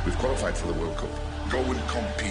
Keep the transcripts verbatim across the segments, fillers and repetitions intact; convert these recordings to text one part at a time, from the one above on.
We've qualified for the World Cup. Go and compete.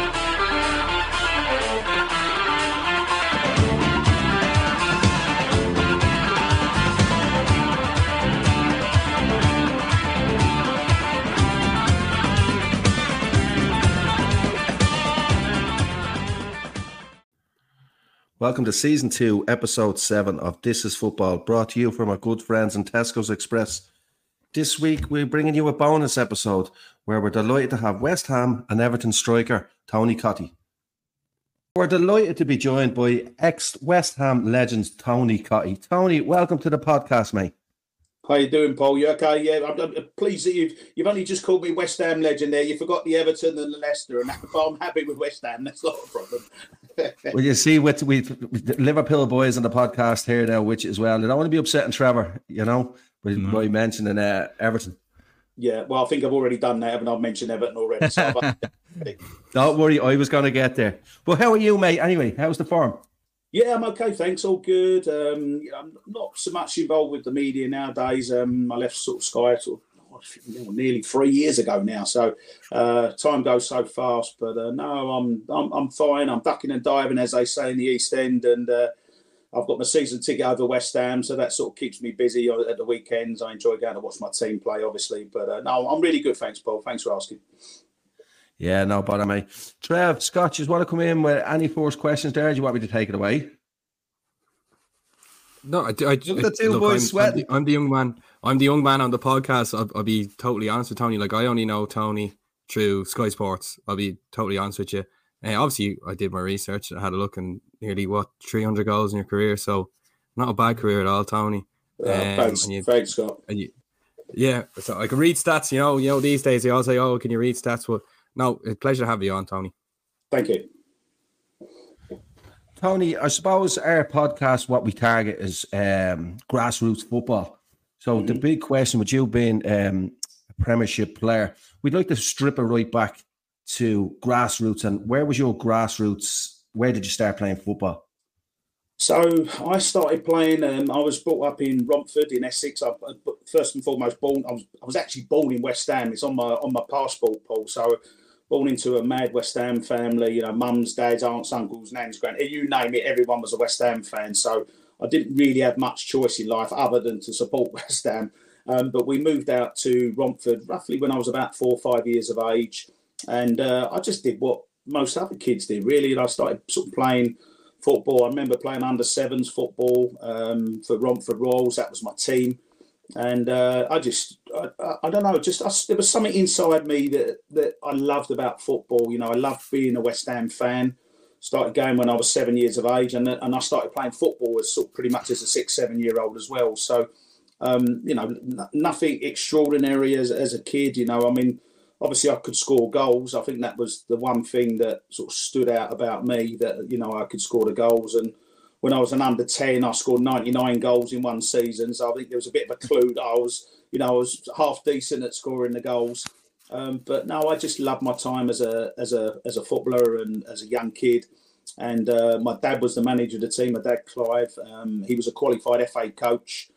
Welcome to Season two, Episode seven of This Is Football, brought to you from our good friends in Tesco's Express. This week, we're bringing you a bonus episode where we're delighted to have West Ham and Everton striker Tony Cottee. We're delighted to be joined by ex-West Ham legend Tony Cottee. Tony, welcome to the podcast, mate. How you doing, Paul? You okay? Yeah, I'm, I'm pleased that you've you've only just called me West Ham legend there. You forgot the Everton and the Leicester, and I'm happy with West Ham. That's not a problem. Well, you see, with we Liverpool boys on the podcast here now, which as well, I don't want to be upsetting Trevor, you know, by, mm-hmm. by mentioning uh, Everton. Yeah, well, I think I've already done that, haven't I? I've mentioned Everton already. So don't worry, I was going to get there. Well, how are you, mate? Anyway, how's the form? Yeah, I'm okay, thanks. All good. Um, I'm not so much involved with the media nowadays. Um, I left sort of Sky sort of nearly three years ago now, so uh, time goes so fast. But uh, no, I'm, I'm I'm fine. I'm ducking and diving, as they say in the East End, and uh, I've got my season ticket over West Ham, so that sort of keeps me busy at the weekends. I enjoy going to watch my team play, obviously. But uh, no, I'm really good. Thanks, Paul. Thanks for asking. Yeah, no bother, mate. Trev, Scott, just want to come in with any first questions there? Do you want me to take it away? No, I, I, look at the two boys I'm, sweating. I'm the, I'm the young man. I'm the young man on the podcast. I'll, I'll be totally honest with Tony. Like, I only know Tony through Sky Sports. I'll be totally honest with you. Uh, obviously, I did my research. I had a look, and nearly what three hundred goals in your career. So, not a bad career at all, Tony. Uh, um, thanks, you, thanks, Scott. And you, yeah, so I can read stats. You know, you know, these days they all say, "Oh, can you read stats?" Well, no, it's a pleasure to have you on, Tony. Thank you. Tony, I suppose our podcast, what we target is um, grassroots football. So mm-hmm. the big question with you being um, a Premiership player, we'd like to strip it right back to grassroots. And where was your grassroots? Where did you start playing football? So I started playing, um, I was brought up in Romford in Essex. I, first and foremost, born. I was, I was actually born in West Ham. It's on my on my passport, Paul. So born into a mad West Ham family, you know, mums, dads, aunts, uncles, nans, grand, you name it, everyone was a West Ham fan. So I didn't really have much choice in life other than to support West Ham. Um, but we moved out to Romford roughly when I was about four or five years of age. And uh, I just did what most other kids did, really. And I started sort of playing football. I remember playing under sevens football um, for Romford Royals. That was my team. And uh, I just, I, I don't know, just I, there was something inside me that, that I loved about football. You know, I loved being a West Ham fan. Started going when I was seven years of age, and and I started playing football as sort of pretty much as a six, seven year old as well. So, um, you know, n- nothing extraordinary as as a kid. You know, I mean, obviously I could score goals. I think that was the one thing that sort of stood out about me, that, you know, I could score the goals. And when I was an under ten, I scored ninety-nine goals in one season. So I think there was a bit of a clue that I was, you know, I was half decent at scoring the goals. Um, but no, I just loved my time as a as a as a footballer and as a young kid. And uh, my dad was the manager of the team. My dad, Clive, um, he was a qualified F A coach.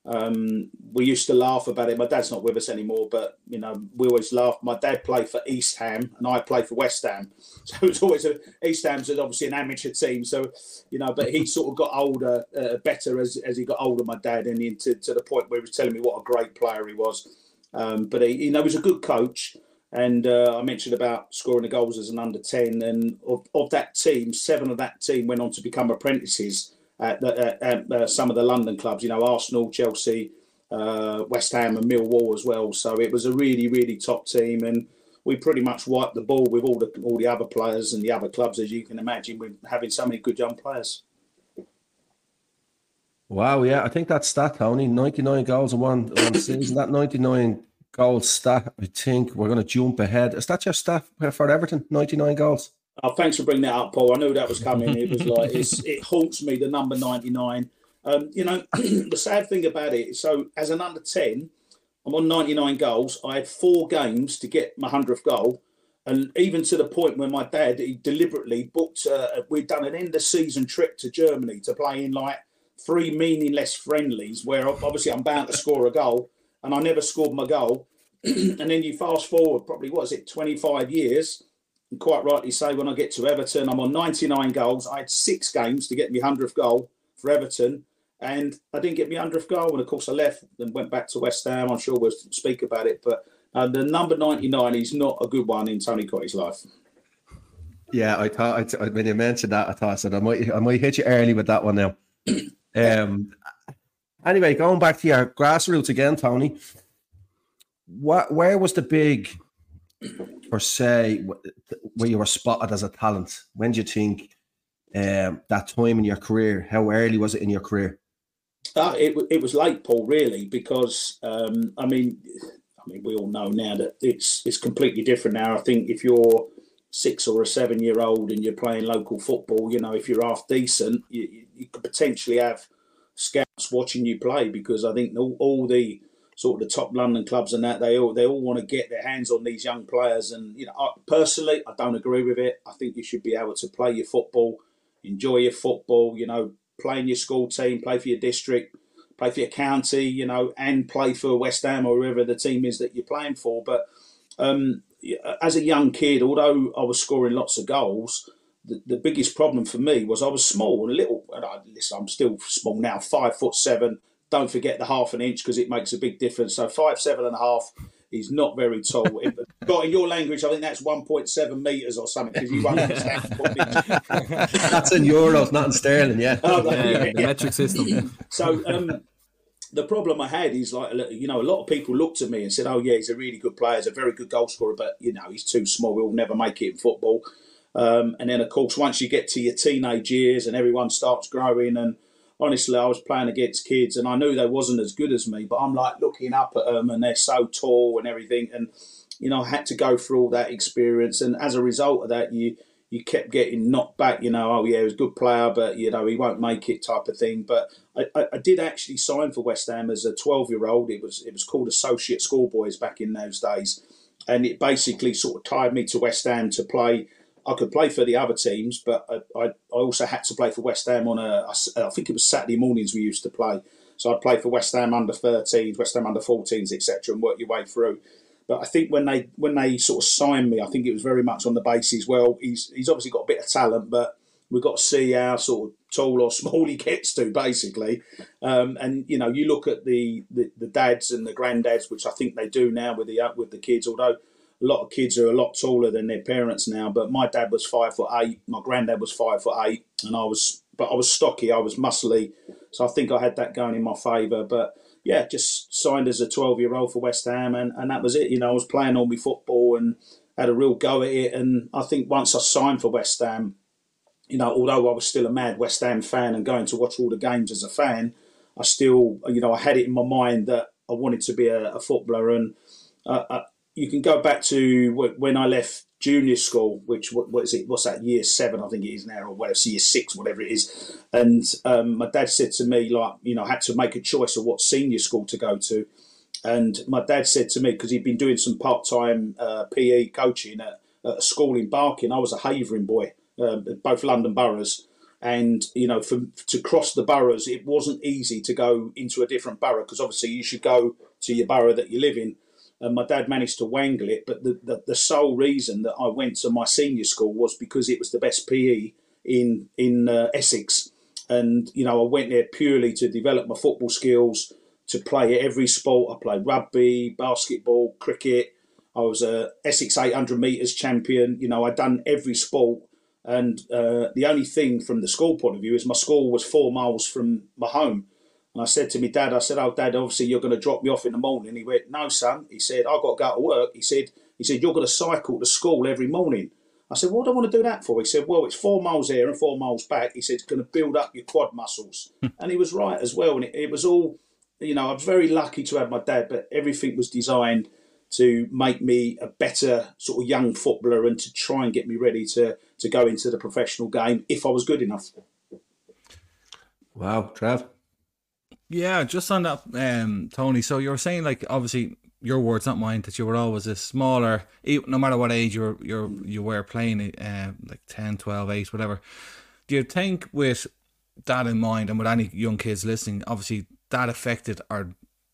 Um, we used to laugh about it. My dad's not with us anymore, but, you know, we always laughed. My dad played for East Ham and I played for West Ham. So it was always a, East Ham's obviously an amateur team. So, you know, but he sort of got older, uh, better as, as he got older, my dad, and into to the point where he was telling me what a great player he was. Um, but he, you know, he was a good coach. And uh, I mentioned about scoring the goals as an under ten. And of, of that team, seven of that team went on to become apprentices at, the, at uh, some of the London clubs, you know, Arsenal, Chelsea, uh, West Ham and Millwall as well. So it was a really, really top team. And we pretty much wiped the ball with all the all the other players and the other clubs, as you can imagine, with having so many good young players. Wow, yeah, I think that stat, Tony, ninety-nine goals in one, one season. That ninety-nine goal stat, I think we're going to jump ahead. Is that your stat for Everton, ninety-nine goals? Oh, thanks for bringing that up, Paul. I knew that was coming. It was like, it's, it haunts me, the number ninety-nine. Um, you know, the sad thing about it, so as an under ten, I'm on ninety-nine goals. I had four games to get my hundredth goal. And even to the point where my dad, he deliberately booked, uh, we'd done an end of season trip to Germany to play in like three meaningless friendlies where obviously I'm bound to score a goal and I never scored my goal. and then you fast forward probably, what is it, twenty-five years, and quite rightly say, when I get to Everton, I'm on ninety-nine goals. I had six games to get me hundredth goal for Everton, and I didn't get me hundredth goal, and of course I left and went back to West Ham. I'm sure we'll speak about it, but uh, the number ninety-nine is not a good one in Tony Cottee's life. Yeah, I thought I, when you mentioned that, I thought I said I might I might hit you early with that one now. Um. Anyway, going back to your grassroots again, Tony. What where was the big, per se, where you were spotted as a talent? When do you think um, that time in your career? How early was it in your career? Uh, it it was late, Paul, really, because um, I mean, I mean, we all know now that it's it's completely different now. I think if you're six or a seven year old and you're playing local football, you know, if you're half decent, you, you could potentially have scouts watching you play, because I think all, all the sort of the top London clubs and that, they all they all want to get their hands on these young players. And, you know, I, personally, I don't agree with it. I think you should be able to play your football, enjoy your football, you know, play in your school team, play for your district, play for your county, you know, and play for West Ham or whoever the team is that you're playing for. But um, as a young kid, although I was scoring lots of goals, the, the biggest problem for me was I was small and a little. And I, listen, I'm still small now, five foot seven. Don't forget the half an inch, because it makes a big difference. So five, seven and a half is not very tall. If, got in your language, I think that's one point seven metres or something, because you won't understand. That's in euros, not in sterling, yeah. Oh, Yeah, yeah, the yeah. metric system. So um, the problem I had is, like, you know, a lot of people looked at me and said, oh, yeah, he's a really good player, he's a very good goal scorer, but, you know, he's too small, he'll never make it in football. Um, and then, of course, once you get to your teenage years and everyone starts growing, and honestly, I was playing against kids and I knew they wasn't as good as me, but I'm like looking up at them and they're so tall and everything. And, you know, I had to go through all that experience. And as a result of that, you you kept getting knocked back, you know, oh, yeah, he was a good player, but, you know, he won't make it type of thing. But I, I, I did actually sign for West Ham as a twelve-year-old. It was, it was called Associate Schoolboys back in those days. And it basically sort of tied me to West Ham to play. I could play for the other teams, but I, I, I also had to play for West Ham on a, I think it was Saturday mornings we used to play. So I'd play for West Ham under thirteens, West Ham under fourteens, et cetera, and work your way through. But I think when they when they sort of signed me, I think it was very much on the basis, well, he's he's obviously got a bit of talent, but we've got to see how sort of tall or small he gets to, basically. Um, and, you know, you look at the, the, the dads and the granddads, which I think they do now with the with the kids, although a lot of kids are a lot taller than their parents now. But my dad was five foot eight, my granddad was five foot eight, and I was, but I was stocky, I was muscly, so I think I had that going in my favour. But yeah, just signed as a twelve-year-old for West Ham, and, and that was it. You know, I was playing all my football and had a real go at it. And I think once I signed for West Ham, you know, although I was still a mad West Ham fan and going to watch all the games as a fan, I still, you know, I had it in my mind that I wanted to be a, a footballer. And uh, I, you can go back to when I left junior school, which, what, what is it, what's that, year seven, I think it is now, or whatever, so year six, whatever it is. And um, my dad said to me, like, you know, I had to make a choice of what senior school to go to. And my dad said to me, because he'd been doing some part-time uh, P E coaching at, at a school in Barking, I was a Havering boy, uh, both London boroughs. And, you know, for, to cross the boroughs, it wasn't easy to go into a different borough, because obviously you should go to your borough that you live in. And my dad managed to wangle it, but the, the, the sole reason that I went to my senior school was because it was the best P E in in uh, Essex. And, you know, I went there purely to develop my football skills, to play every sport. I played rugby, basketball, cricket. I was a Essex eight hundred metres champion. You know, I'd done every sport. And uh, the only thing from the school point of view is my school was four miles from my home. And I said to my dad, I said, oh, Dad, obviously you're going to drop me off in the morning. He went, no, son. He said, I've got to go to work. He said, he said, you're going to cycle to school every morning. I said, what do I want to do that for? He said, well, it's four miles here and four miles back. He said, it's going to build up your quad muscles. And he was right as well. And it, it was all, you know, I was very lucky to have my dad, but everything was designed to make me a better sort of young footballer and to try and get me ready to, to go into the professional game if I was good enough. Wow, Trav. Yeah, just on that, um, Tony. So you were saying, like, obviously, your words, not mine, that you were always a smaller, no matter what age you were, you're, you were playing, uh, like ten, twelve, eight, whatever. Do you think with that in mind, and with any young kids listening, obviously that affected, or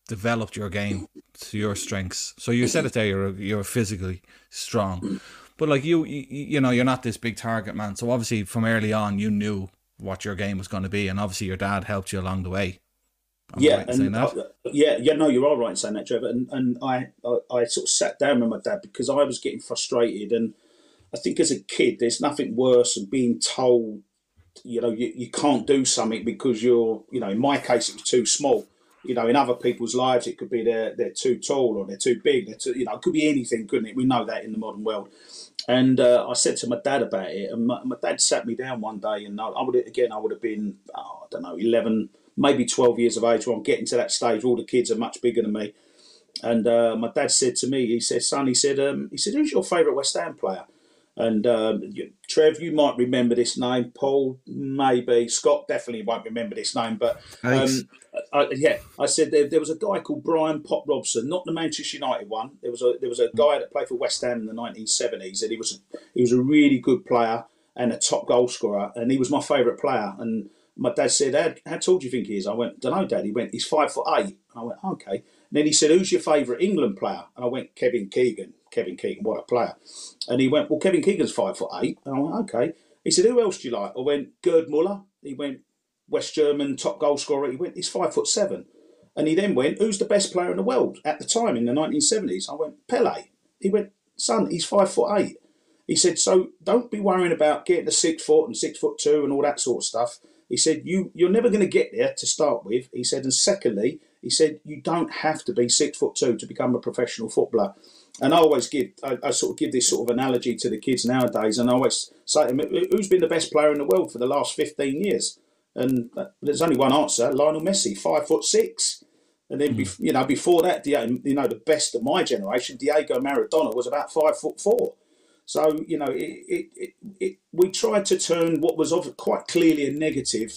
developed your game to your strengths. So you said it there, you're you're physically strong, but like you, you, you know, you're not this big target man. So obviously from early on, you knew what your game was going to be, and obviously your dad helped you along the way. Am I yeah, right in saying and that? uh, yeah, yeah. No, you're all right in saying that, Trevor. And and I, I, I sort of sat down with my dad because I was getting frustrated, and I think as a kid, there's nothing worse than being told, you know, you, you can't do something because you're, you know, in my case, it was too small. You know, in other people's lives, it could be they're they're too tall or they're too big. They're too, you know, it could be anything, couldn't it? We know that in the modern world. And uh, I said to my dad about it, and my, my dad sat me down one day, and I, I would again, I would have been, oh, I don't know, eleven, maybe twelve years of age, where I'm getting to that stage where all the kids are much bigger than me. And uh, my dad said to me, he said, "Son," he said, um, he said, "who's your favourite West Ham player?" And um, you, Trev, you might remember this name. Paul, maybe. Scott definitely won't remember this name. But um, I, yeah, I said there, there was a guy called Brian Pop Robson, not the Manchester United one. There was a there was a guy that played for West Ham in the nineteen seventies, and he was he was a really good player and a top goal scorer, and he was my favourite player. And my dad said, how, how tall do you think he is? I went, don't know, Dad. He went, he's five foot eight. And I went, okay. And then he said, who's your favourite England player? And I went, Kevin Keegan. Kevin Keegan, what a player. And he went, well, Kevin Keegan's five foot eight. And I went, okay. He said, who else do you like? I went, Gerd Muller. He went, West German top goal scorer. He went, he's five foot seven. And he then went, who's the best player in the world at the time in the nineteen seventies? I went, Pele. He went, son, he's five foot eight. He said, so don't be worrying about getting to six foot and six foot two and all that sort of stuff. He said, you, you're never going to get there to start with. He said, and secondly, he said, you don't have to be six foot two to become a professional footballer. And I always give, I, I sort of give this sort of analogy to the kids nowadays, and I always say to them, who's been the best player in the world for the last fifteen years? And there's only one answer, Lionel Messi, five foot six. And then, mm. you know, before that, you know, the best of my generation, Diego Maradona, was about five foot four. So, you know, it, it, it, it, we tried to turn what was quite clearly a negative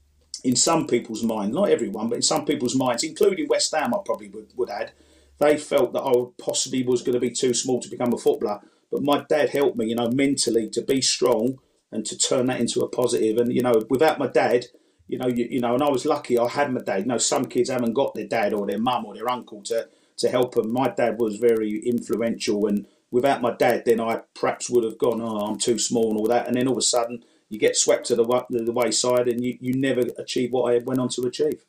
in some people's mind, not everyone, but in some people's minds, including West Ham, I probably would, would add. They felt that I possibly was going to be too small to become a footballer. But my dad helped me, you know, mentally to be strong and to turn that into a positive. And, you know, without my dad, you know, you, you know, and I was lucky I had my dad. You know, some kids haven't got their dad or their mum or their uncle to, to help them. My dad was very influential, and without my dad, then I perhaps would have gone, oh, I'm too small and all that. And then all of a sudden, you get swept to the, the wayside and you, you never achieve what I went on to achieve.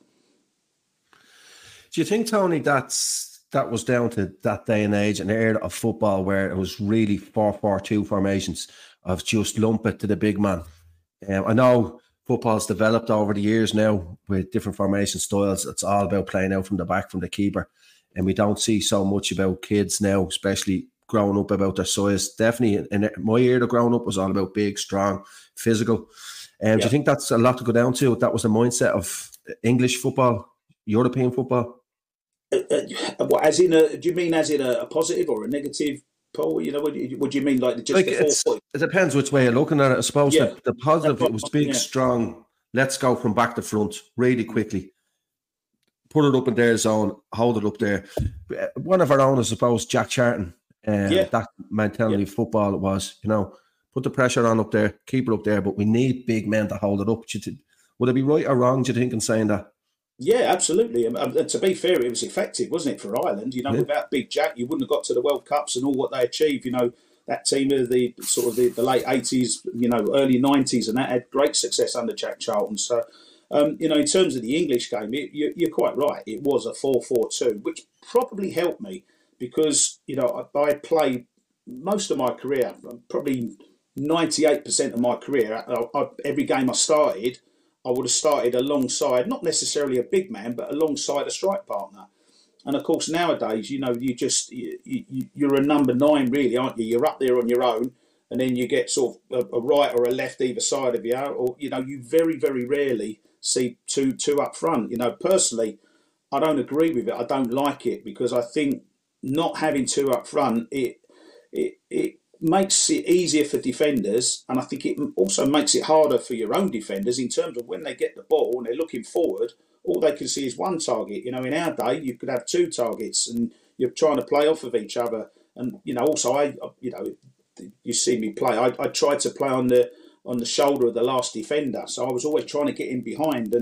Do you think, Tony, that's that was down to that day and age and era of football where it was really four four two formations of just lump it to the big man? Um, I know football's developed over the years now with different formation styles. It's all about playing out from the back, from the keeper. And we don't see so much about kids now, especially growing up, about their size. Definitely in my era growing up was all about big, strong, physical. And um, yeah. Do you think that's a lot to go down to? That was the mindset of English football, European football? Uh, uh, what, as in a, do you mean as in a, a positive or a negative, Paul? You know, what, what do you mean, like just like the four it depends which way you're looking at it. I suppose yeah. the, the positive, it was big, yeah. strong. Let's go from back to front really quickly. Put it up in their zone, hold it up there. One of our own, I suppose, Jack Charlton. Um, yeah. That mentality yeah. of football it was, you know, put the pressure on up there, keep it up there, but we need big men to hold it up. Would it be right or wrong, do you think, in saying that? Yeah, absolutely. And, and to be fair, it was effective, wasn't it, for Ireland? You know, yeah. without Big Jack, you wouldn't have got to the World Cups and all what they achieved. You know, that team of the sort of the, the late eighties, you know, early nineties, and that had great success under Jack Charlton. So, um, you know, in terms of the English game, it, you, you're quite right. It was a four four two, which probably helped me because, you know, I, I played most of my career, probably ninety-eight percent of my career, I, I, every game I started, I would have started alongside, not necessarily a big man, but alongside a strike partner. And of course, nowadays, you know, you just, you, you, you're a number nine, really, aren't you? You're up there on your own, and then you get sort of a, a right or a left either side of you, or, you know, you very, very rarely see two, two up front. You know, personally, I don't agree with it. I don't like it because I think not having two up front, it, it, it, makes it easier for defenders, and I think it also makes it harder for your own defenders in terms of when they get the ball and they're looking forward, all they can see is one target. You know, in our day, you could have two targets and you're trying to play off of each other. And, you know, also, I, you know, you see me play, I, I tried to play on the on the shoulder of the last defender. So I was always trying to get in behind. And,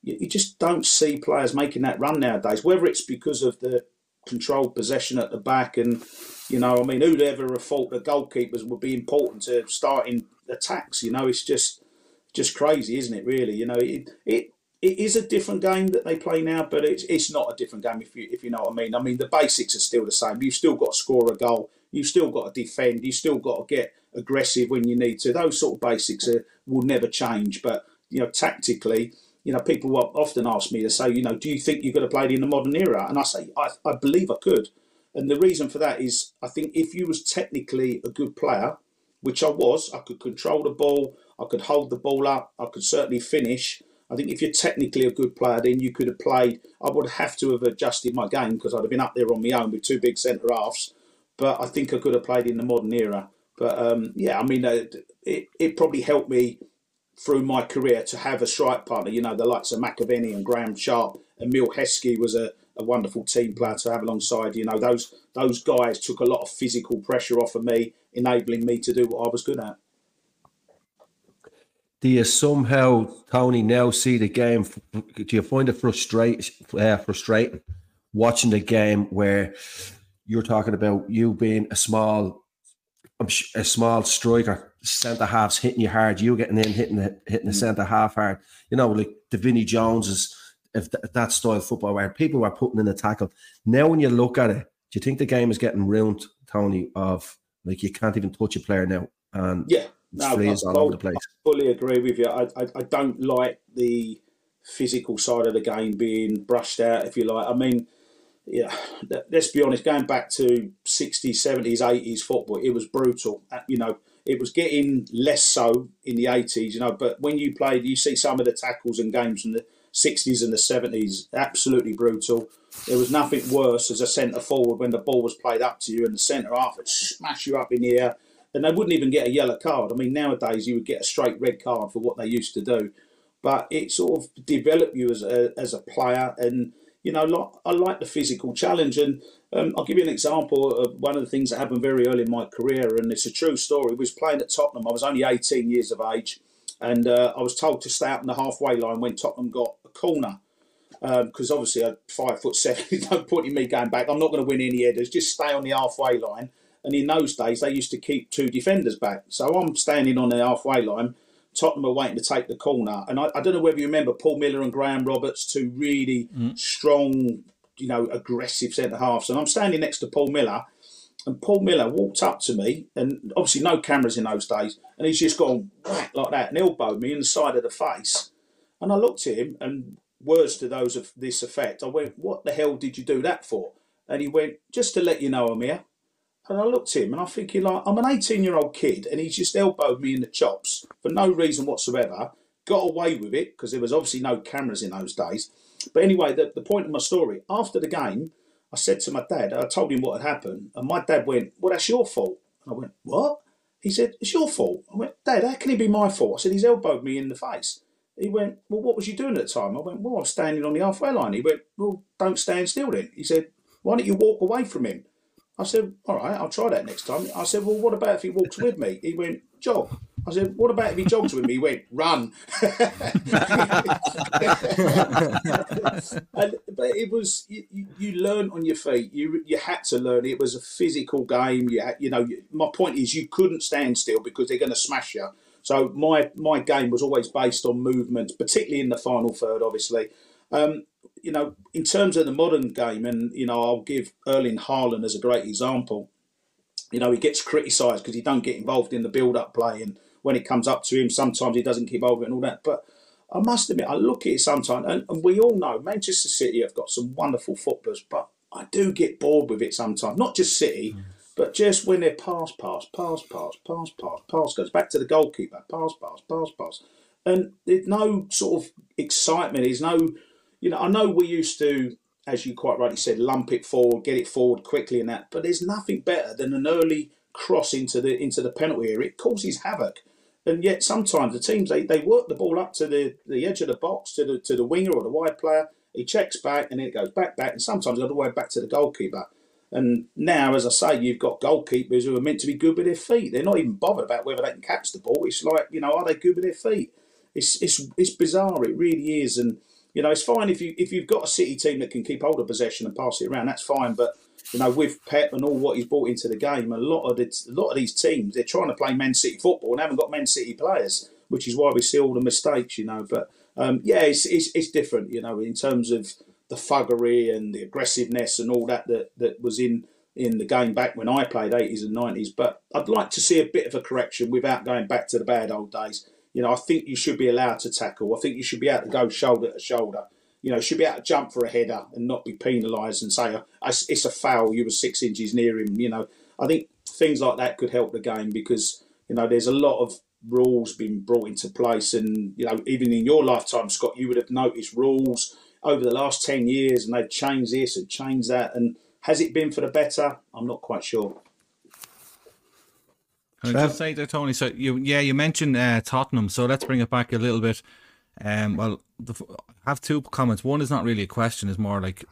you, you just don't see players making that run nowadays, whether it's because of the controlled possession at the back and, you know, I mean, who'd ever have thought that goalkeepers would be important to starting attacks? You know, it's just just crazy, isn't it, really? You know, it, it it is a different game that they play now, but it's it's not a different game if you if you know what I mean. I mean, the basics are still the same. You've still got to score a goal. You've still got to defend. You've still got to get aggressive when you need to. Those sort of basics are, will never change. But, you know, tactically, you know, people will often ask me to say, you know, do you think you could have played in the modern era? And I say, I, I believe I could. And the reason for that is I think if you was technically a good player, which I was, I could control the ball, I could hold the ball up, I could certainly finish. I think if you're technically a good player, then you could have played. I would have to have adjusted my game because I'd have been up there on my own with two big centre halves. But I think I could have played in the modern era. But um, yeah, I mean, uh, it, it probably helped me through my career to have a strike partner. You know, the likes of McAvenny and Graham Sharp and Emil Heskey was a, a wonderful team player to have alongside. You know, those those guys took a lot of physical pressure off of me, enabling me to do what I was good at. Do you somehow, Tony, now see the game? Do you find it frustrate, uh, frustrating watching the game where you're talking about you being a small, a small striker, centre halves hitting you hard, you getting in hitting the hitting the centre half hard? You know, like the Vinnie Joneses, if th- that style of football where people were putting in a tackle. Now, when you look at it, do you think the game is getting ruined, Tony? Of like you can't even touch a player now, and yeah. No, I, all over the place. I fully agree with you. I, I, I don't like the physical side of the game being brushed out, if you like. I mean, yeah, let's be honest, going back to sixties, seventies, eighties football, it was brutal. You know, it was getting less so in the eighties, you know, but when you played, you see some of the tackles and games from the sixties and the seventies, absolutely brutal. There was nothing worse as a centre forward when the ball was played up to you and the centre half would smash you up in the air. And they wouldn't even get a yellow card. I mean, nowadays you would get a straight red card for what they used to do. But it sort of developed you as a, as a player. And, you know, I like the physical challenge. And um, I'll give you an example of one of the things that happened very early in my career. And it's a true story. I was playing at Tottenham. I was only eighteen years of age. And uh, I was told to stay out in the halfway line when Tottenham got a corner. Because um, obviously I'm five foot seven. There's no point in me going back. I'm not going to win any headers. Just stay on the halfway line. And in those days, they used to keep two defenders back. So I'm standing on the halfway line. Tottenham are waiting to take the corner. And I, I don't know whether you remember Paul Miller and Graham Roberts, two really mm. strong, you know, aggressive centre-halves. And I'm standing next to Paul Miller. And Paul Miller walked up to me. And obviously no cameras in those days. And he's just gone whack like that and elbowed me in the side of the face. And I looked at him and words to those of this effect. I went, what the hell did you do that for? And he went, just to let you know I'm here. And I looked at him and I'm thinking, like, I'm an eighteen-year-old kid and he's just elbowed me in the chops for no reason whatsoever. Got away with it because there was obviously no cameras in those days. But anyway, the, the point of my story, after the game, I said to my dad, I told him what had happened. And my dad went, well, that's your fault. And I went, what? He said, it's your fault. I went, Dad, how can it be my fault? I said, he's elbowed me in the face. He went, well, what was you doing at the time? I went, well, I was standing on the halfway line. He went, well, don't stand still then. He said, why don't you walk away from him? I said, all right, I'll try that next time. I said, well, what about if he walks with me? He went, jog. I said, what about if he jogs with me? He went, run. and, but it was, you, you learn on your feet. You you had to learn. It was a physical game. You had, you know, my point is you couldn't stand still because they're going to smash you. So my, my game was always based on movement, particularly in the final third, obviously. Um, you know, in terms of the modern game, and, you know, I'll give Erling Haaland as a great example. You know, he gets criticised because he don't get involved in the build-up play. And when it comes up to him, sometimes he doesn't keep over it and all that. But I must admit, I look at it sometimes, and, and we all know Manchester City have got some wonderful footballers, but I do get bored with it sometimes. Not just City, mm. but just when they're pass, pass, pass, pass, pass, pass, pass, goes back to the goalkeeper, pass, pass, pass, pass. And there's no sort of excitement. There's no... You know, I know we used to, as you quite rightly said, lump it forward, get it forward quickly and that, but there's nothing better than an early cross into the into the penalty area. It causes havoc. And yet sometimes the teams, they, they work the ball up to the, the edge of the box, to the to the winger or the wide player. He checks back and then it goes back, back, and sometimes all the way back to the goalkeeper. And now, as I say, you've got goalkeepers who are meant to be good with their feet. They're not even bothered about whether they can catch the ball. It's like, you know, are they good with their feet? It's it's it's bizarre. It really is. And you know, it's fine if you if you've got a City team that can keep hold of possession and pass it around. That's fine, but you know, with Pep and all what he's brought into the game, a lot of the, a lot of these teams, they're trying to play Man City football and haven't got Man City players, which is why we see all the mistakes, you know. But um, yeah, it's, it's it's different, you know, in terms of the thuggery and the aggressiveness and all that that, that was in, in the game back when I played eighties and nineties. But I'd like to see a bit of a correction without going back to the bad old days. You know, I think you should be allowed to tackle. I think you should be able to go shoulder to shoulder. You know, should be able to jump for a header and not be penalised and say, it's a foul, you were six inches near him. You know, I think things like that could help the game because, you know, there's a lot of rules being brought into place. And, you know, even in your lifetime, Scott, you would have noticed rules over the last ten years and they've changed this and changed that. And has it been for the better? I'm not quite sure. Can I just say there, Tony? So you, yeah, you mentioned uh, Tottenham. So let's bring it back a little bit. Um, well, the, I have two comments. One is not really a question; it's more like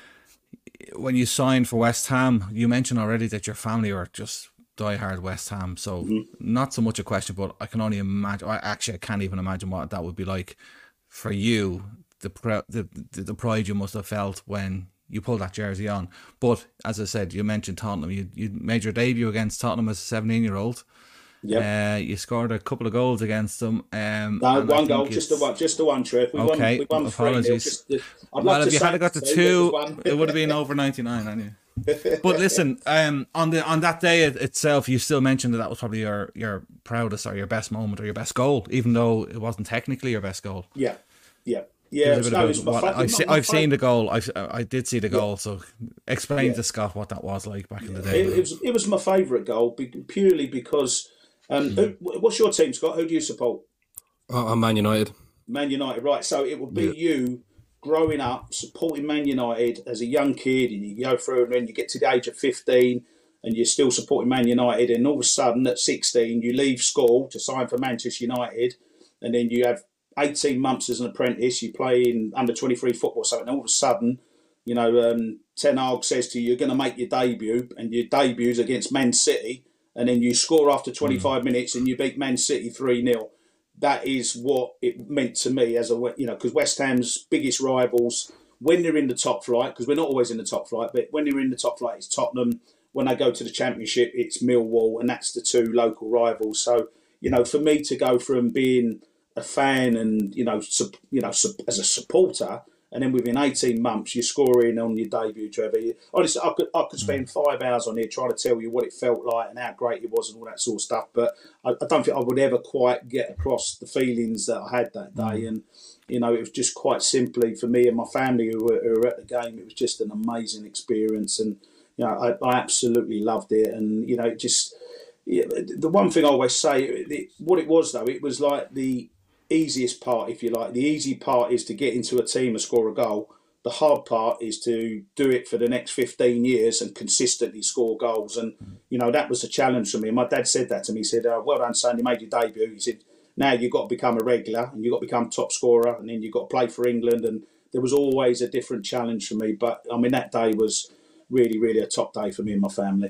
when you signed for West Ham. You mentioned already that your family are just diehard West Ham. So mm-hmm. not so much a question, but I can only imagine. I actually I can't even imagine what that would be like for you. The the the, the pride you must have felt when you pulled that jersey on. But as I said, you mentioned Tottenham. You you made your debut against Tottenham as a seventeen-year-old. Yeah, uh, you scored a couple of goals against them. Um, no, one goal, just the one, just the one, Trev. We okay, won, we won apologies. Just the, I'd well, love if to you had got the two, two, it would have been over ninety-nine, hadn't you? But listen, um, on the on that day itself, you still mentioned that that was probably your, your proudest or your best moment or your best goal, even though it wasn't technically your best goal. Yeah, yeah. Yeah, it's, no, it's what, I've, my, see, my I've seen the goal. I've, I did see the goal. Yeah. So explain yeah. to Scott what that was like back in the day. It, it was it was my favourite goal purely because. Um, mm. who, what's your team, Scott? Who do you support? Oh, I'm Man United. Man United, right. So it would be yeah. you growing up, supporting Man United as a young kid, and you go through and then you get to the age of fifteen and you're still supporting Man United, and all of a sudden at sixteen you leave school to sign for Manchester United, and then you have eighteen months as an apprentice, you play in under twenty-three football, so and all of a sudden, you know, um, Ten Hag says to you, you're going to make your debut, and your debut's against Man City, and then you score after twenty-five mm. minutes and you beat Man City three nil. That is what it meant to me as a, you know, because West Ham's biggest rivals, when they're in the top flight, because we're not always in the top flight, but when they're in the top flight, it's Tottenham. When they go to the Championship, it's Millwall, and that's the two local rivals. So, you know, for me to go from being a fan and, you know, su- you know, su- as a supporter, and then within eighteen months, you're scoring on your debut, Trevor. Honestly, I could I could spend five hours on here trying to tell you what it felt like and how great it was and all that sort of stuff. But I, I don't think I would ever quite get across the feelings that I had that day. And, you know, it was just quite simply for me and my family who were, who were at the game, it was just an amazing experience. And, you know, I, I absolutely loved it. And, you know, it just, yeah, the one thing I always say, it, what it was, though, it was like the easiest part, if you like. The easy part is to get into a team and score a goal. The hard part is to do it for the next fifteen years and consistently score goals. And, you know, that was a challenge for me. My dad said that to me. He said, oh, well done, son, you made your debut. He said, now you've got to become a regular and you've got to become top scorer and then you've got to play for England. And there was always a different challenge for me. But, I mean, that day was really, really a top day for me and my family.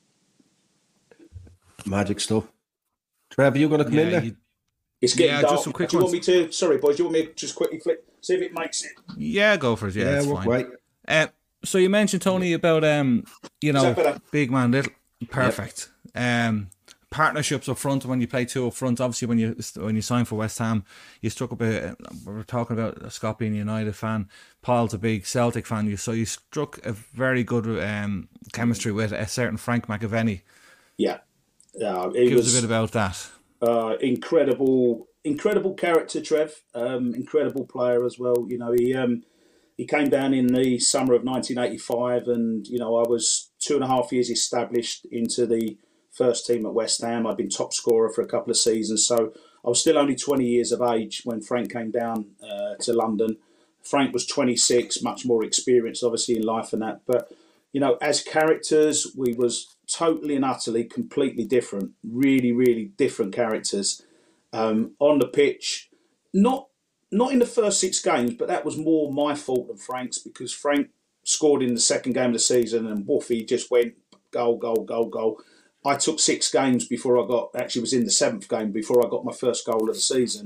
Magic stuff. Trevor, you going to come yeah, in there? You- It's getting yeah, dark. just some quick do you ones. want me to? Sorry, boys. Do you want me to just quickly flip, see if it makes it? Yeah, go for it. Yeah, Yeah, that's we're fine. great. Uh, so you mentioned, Tony, about um, you know, that better? big man, little, perfect. Um, partnerships up front when you play two up front. Obviously, when you when you signed for West Ham, you struck up a. We were talking about Scott being a United fan. Paul's a big Celtic fan. You so you struck a very good um chemistry with a certain Frank McAvenny. Yeah, yeah. It Give was us a bit about that. uh, incredible, incredible character, Trev. Um, incredible player as well. You know, he um, he came down in the summer of nineteen eighty-five, and you know, I was two and a half years established into the first team at West Ham. I'd been top scorer for a couple of seasons, so I was still only twenty years of age when Frank came down uh, to London. Frank was twenty-six, much more experienced, obviously, in life and that. But, you know, as characters, we was totally and utterly, completely different. Really, really different characters. Um, on the pitch, not not in the first six games, but that was more my fault than Frank's, because Frank scored in the second game of the season and Woofy just went goal, goal, goal, goal. I took six games before I got, actually was in the seventh game before I got my first goal of the season.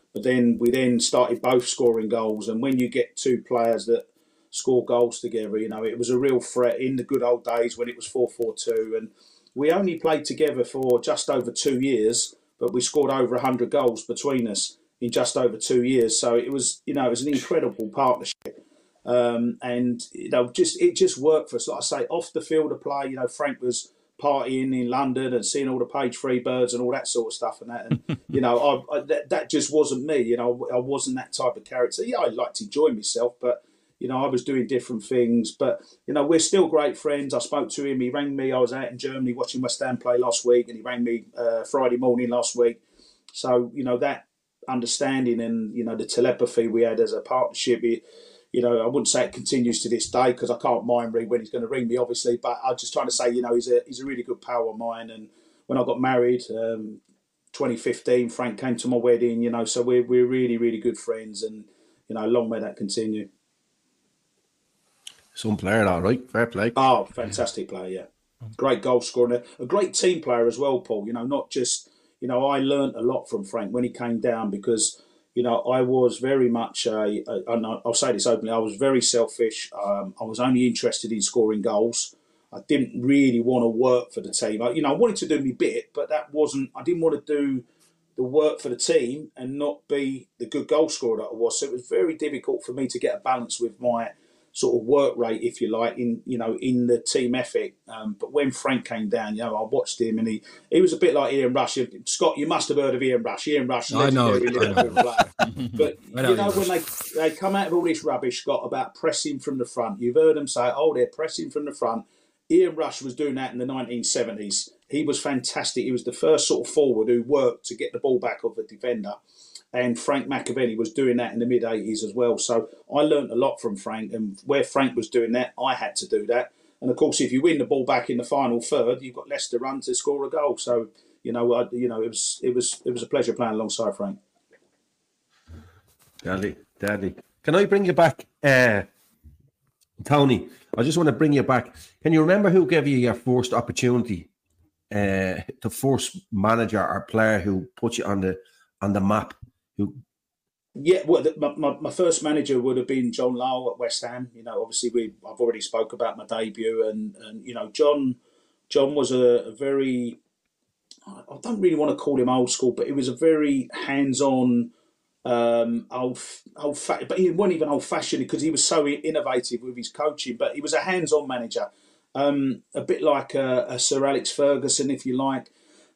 But then we then started both scoring goals. And when you get two players that score goals together, you know, it was a real threat in the good old days when it was four four two. And we only played together for just over two years, but we scored over one hundred goals between us in just over two years. So it was, you know, it was an incredible partnership. Um, and, you know, just it just worked for us. Like I say, off the field of play, you know, Frank was partying in London and seeing all the Page Three birds and all that sort of stuff and that. And, you know, I, I, that, that just wasn't me. You know, I wasn't that type of character. Yeah, I liked to enjoy myself, but, you know, I was doing different things. But, you know, we're still great friends. I spoke to him. He rang me. I was out in Germany watching West Ham play last week, and he rang me uh, Friday morning last week. So, you know, that understanding and, you know, the telepathy we had as a partnership, it, you know, I wouldn't say it continues to this day because I can't mind read when he's going to ring me, obviously. But I'm just trying to say, you know, he's a he's a really good pal of mine. And when I got married, um, twenty fifteen, Frank came to my wedding. You know, so we're we're really really good friends, and you know, long may that continue. Some player, all right, fair play. Oh, fantastic player, yeah, great goal scorer, a great team player as well, Paul. You know, not just you know, I learnt a lot from Frank when he came down because. You know, I was very much, a, a, and I'll say this openly, I was very selfish. Um, I was only interested in scoring goals. I didn't really want to work for the team. I, you know, I wanted to do my bit, but that wasn't, I didn't want to do the work for the team and not be the good goal scorer that I was. So it was very difficult for me to get a balance with my sort of work rate, if you like, in you know in the team ethic. Um, but when Frank came down, you know, I watched him, and he, he was a bit like Ian Rush. Scott, you must have heard of Ian Rush. Ian Rush, legendary Liverpool player. But you know, when they they come out of all this rubbish, Scott, about pressing from the front, you've heard them say, "Oh, they're pressing from the front." Ian Rush was doing that in the nineteen seventies. He was fantastic. He was the first sort of forward who worked to get the ball back of the defender. And Frank McAvenny was doing that in the mid eighties as well. So I learnt a lot from Frank. And where Frank was doing that, I had to do that. And, of course, if you win the ball back in the final third, you've got less to run to score a goal. So, you know, I, you know, it was it was, it was a pleasure playing alongside Frank. Daddy, Daddy. Can I bring you back, uh, Tony? I just want to bring you back. Can you remember who gave you your first opportunity, uh, the first manager or player who put you on the on the map? Who? Yeah, well, the, my, my, my first manager would have been John Lyall at West Ham. You know, obviously we I've already spoke about my debut, and and you know, John John was a, a very, I don't really want to call him old school, but he was a very hands-on, um, old old fa- but he wasn't even old-fashioned because he was so innovative with his coaching. But he was a hands-on manager, um, a bit like a, a Sir Alex Ferguson, if you like,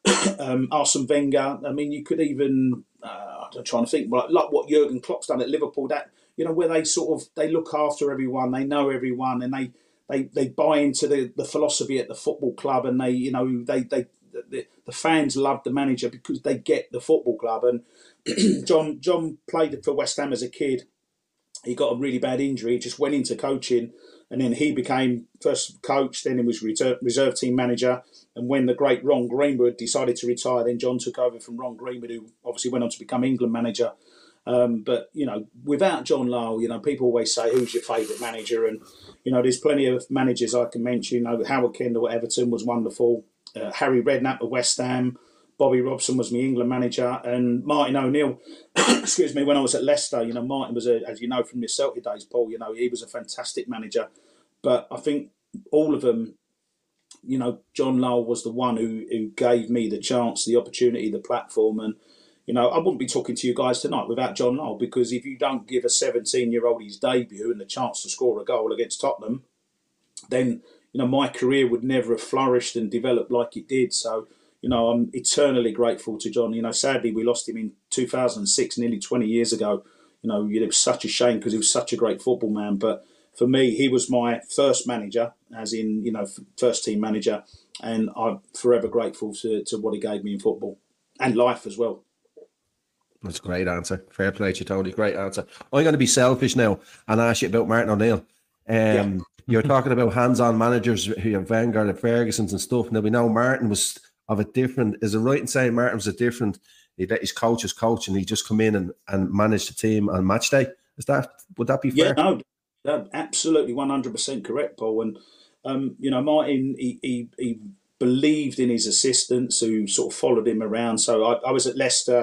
um, Arsene Wenger. I mean, you could even. Uh, I'm trying to think, like, like what Jurgen Klopp's done at Liverpool. That you know, where they sort of they look after everyone, they know everyone, and they they, they buy into the, the philosophy at the football club, and they you know they they the, the fans love the manager because they get the football club. And John John played for West Ham as a kid. He got a really bad injury, just went into coaching, and then he became first coach, then he was reserve, reserve team manager. And when the great Ron Greenwood decided to retire, then John took over from Ron Greenwood, who obviously went on to become England manager. Um, but, you know, without John Lyall, you know, people always say, who's your favourite manager? And, you know, there's plenty of managers I can mention. You know, Howard Kendall at Everton was wonderful. Uh, Harry Redknapp at West Ham. Bobby Robson was my England manager. And Martin O'Neill, excuse me, when I was at Leicester, you know, Martin was, a, as you know from your Celtic days, Paul, you know, he was a fantastic manager. But I think all of them, you know, John Lyall was the one who, who gave me the chance, the opportunity, the platform. And, you know, I wouldn't be talking to you guys tonight without John Lyall, because if you don't give a seventeen-year-old his debut and the chance to score a goal against Tottenham, then, you know, my career would never have flourished and developed like it did. So, you know, I'm eternally grateful to John. You know, sadly, we lost him in two thousand six, nearly twenty years ago. You know, it was such a shame because he was such a great football man. But for me, he was my first manager, as in, you know, first team manager. And I'm forever grateful to, to what he gave me in football and life as well. That's a great answer. Fair play to you, Tony. Great answer. I'm going to be selfish now and ask you about Martin O'Neill. Um, yeah. You're talking about hands-on managers who have Wenger and Ferguson's and stuff. Now, we know Martin was of a different, is it right in saying Martin was a different, he let his coaches coach and he just come in and, and manage the team on match day? Is that, would that be fair? Yeah, no, no absolutely one hundred percent correct, Paul. And, um, you know, Martin, he, he, he believed in his assistants who sort of followed him around. So I, I was at Leicester.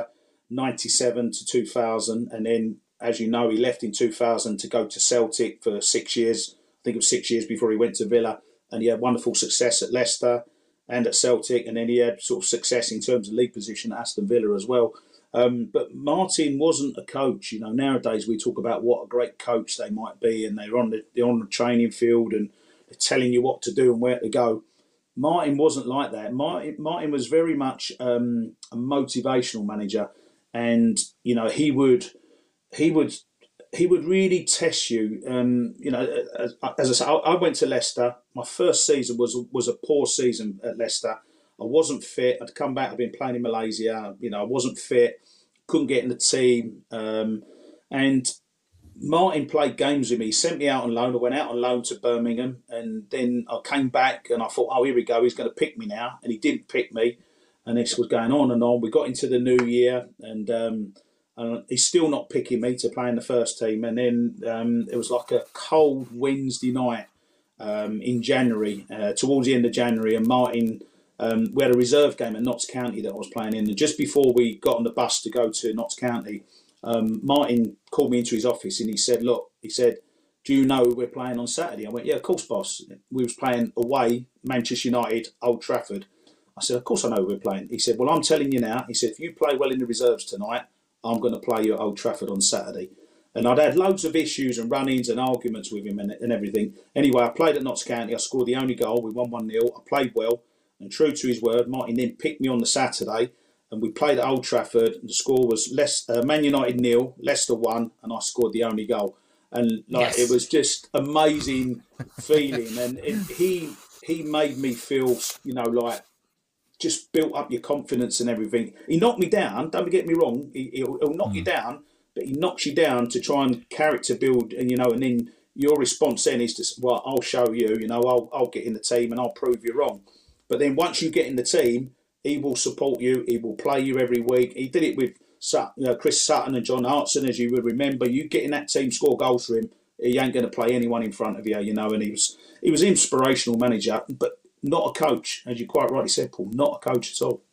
ninety-seven to two thousand, and then, as you know, he left in two thousand to go to Celtic for six years. I think it was six years before he went to Villa, and he had wonderful success at Leicester and at Celtic, and then he had sort of success in terms of league position at Aston Villa as well. Um, but Martin wasn't a coach. You know, nowadays we talk about what a great coach they might be, and they're on the they're on the training field and they're telling you what to do and where to go. Martin wasn't like that. Martin, Martin was very much um, a motivational manager, and you know he would he would he would really test you. Um, you know, as, as I said, I, I went to Leicester. My first season was was a poor season at Leicester. I wasn't fit. I'd come back. I'd been playing in Malaysia. You know, I wasn't fit. Couldn't get in the team. Um, and Martin played games with me. He sent me out on loan. I went out on loan to Birmingham, and then I came back and I thought, oh, here we go. He's going to pick me now. And he didn't pick me. And this was going on and on. We got into the new year, and um, and he's still not picking me to play in the first team. And then um, it was like a cold Wednesday night um, in January, uh, towards the end of January, and Martin... Um, we had a reserve game at Notts County that I was playing in, and just before we got on the bus to go to Notts County, um, Martin called me into his office and he said, look, he said, do you know we're playing on Saturday? I went, yeah, of course, boss. We was playing away, Manchester United, Old Trafford. I said, of course I know we're playing. He said, well, I'm telling you now. He said, if you play well in the reserves tonight, I'm going to play you at Old Trafford on Saturday. And I'd had loads of issues and run-ins and arguments with him and, and everything. Anyway, I played at Notts County. I scored the only goal. We won one nil. I played well. And true to his word, Martin then picked me on the Saturday, and we played at Old Trafford. And the score was less, uh, Man United nil, Leicester one, and I scored the only goal. And like yes. It was just amazing feeling. And it, he he made me feel, you know, like just built up your confidence and everything. He knocked me down. Don't get me wrong. He, he'll, he'll knock mm. you down, but he knocks you down to try and character build, and you know, and then your response then is to, well, I'll show you. You know, I'll I'll get in the team and I'll prove you wrong. But then once you get in the team, he will support you. He will play you every week. He did it with Sut- you know, Chris Sutton and John Hartson, as you would remember. You get in that team, score goals for him, he ain't going to play anyone in front of you, you know. And he was he was an inspirational manager, but not a coach, as you quite rightly said, Paul. Not a coach at all.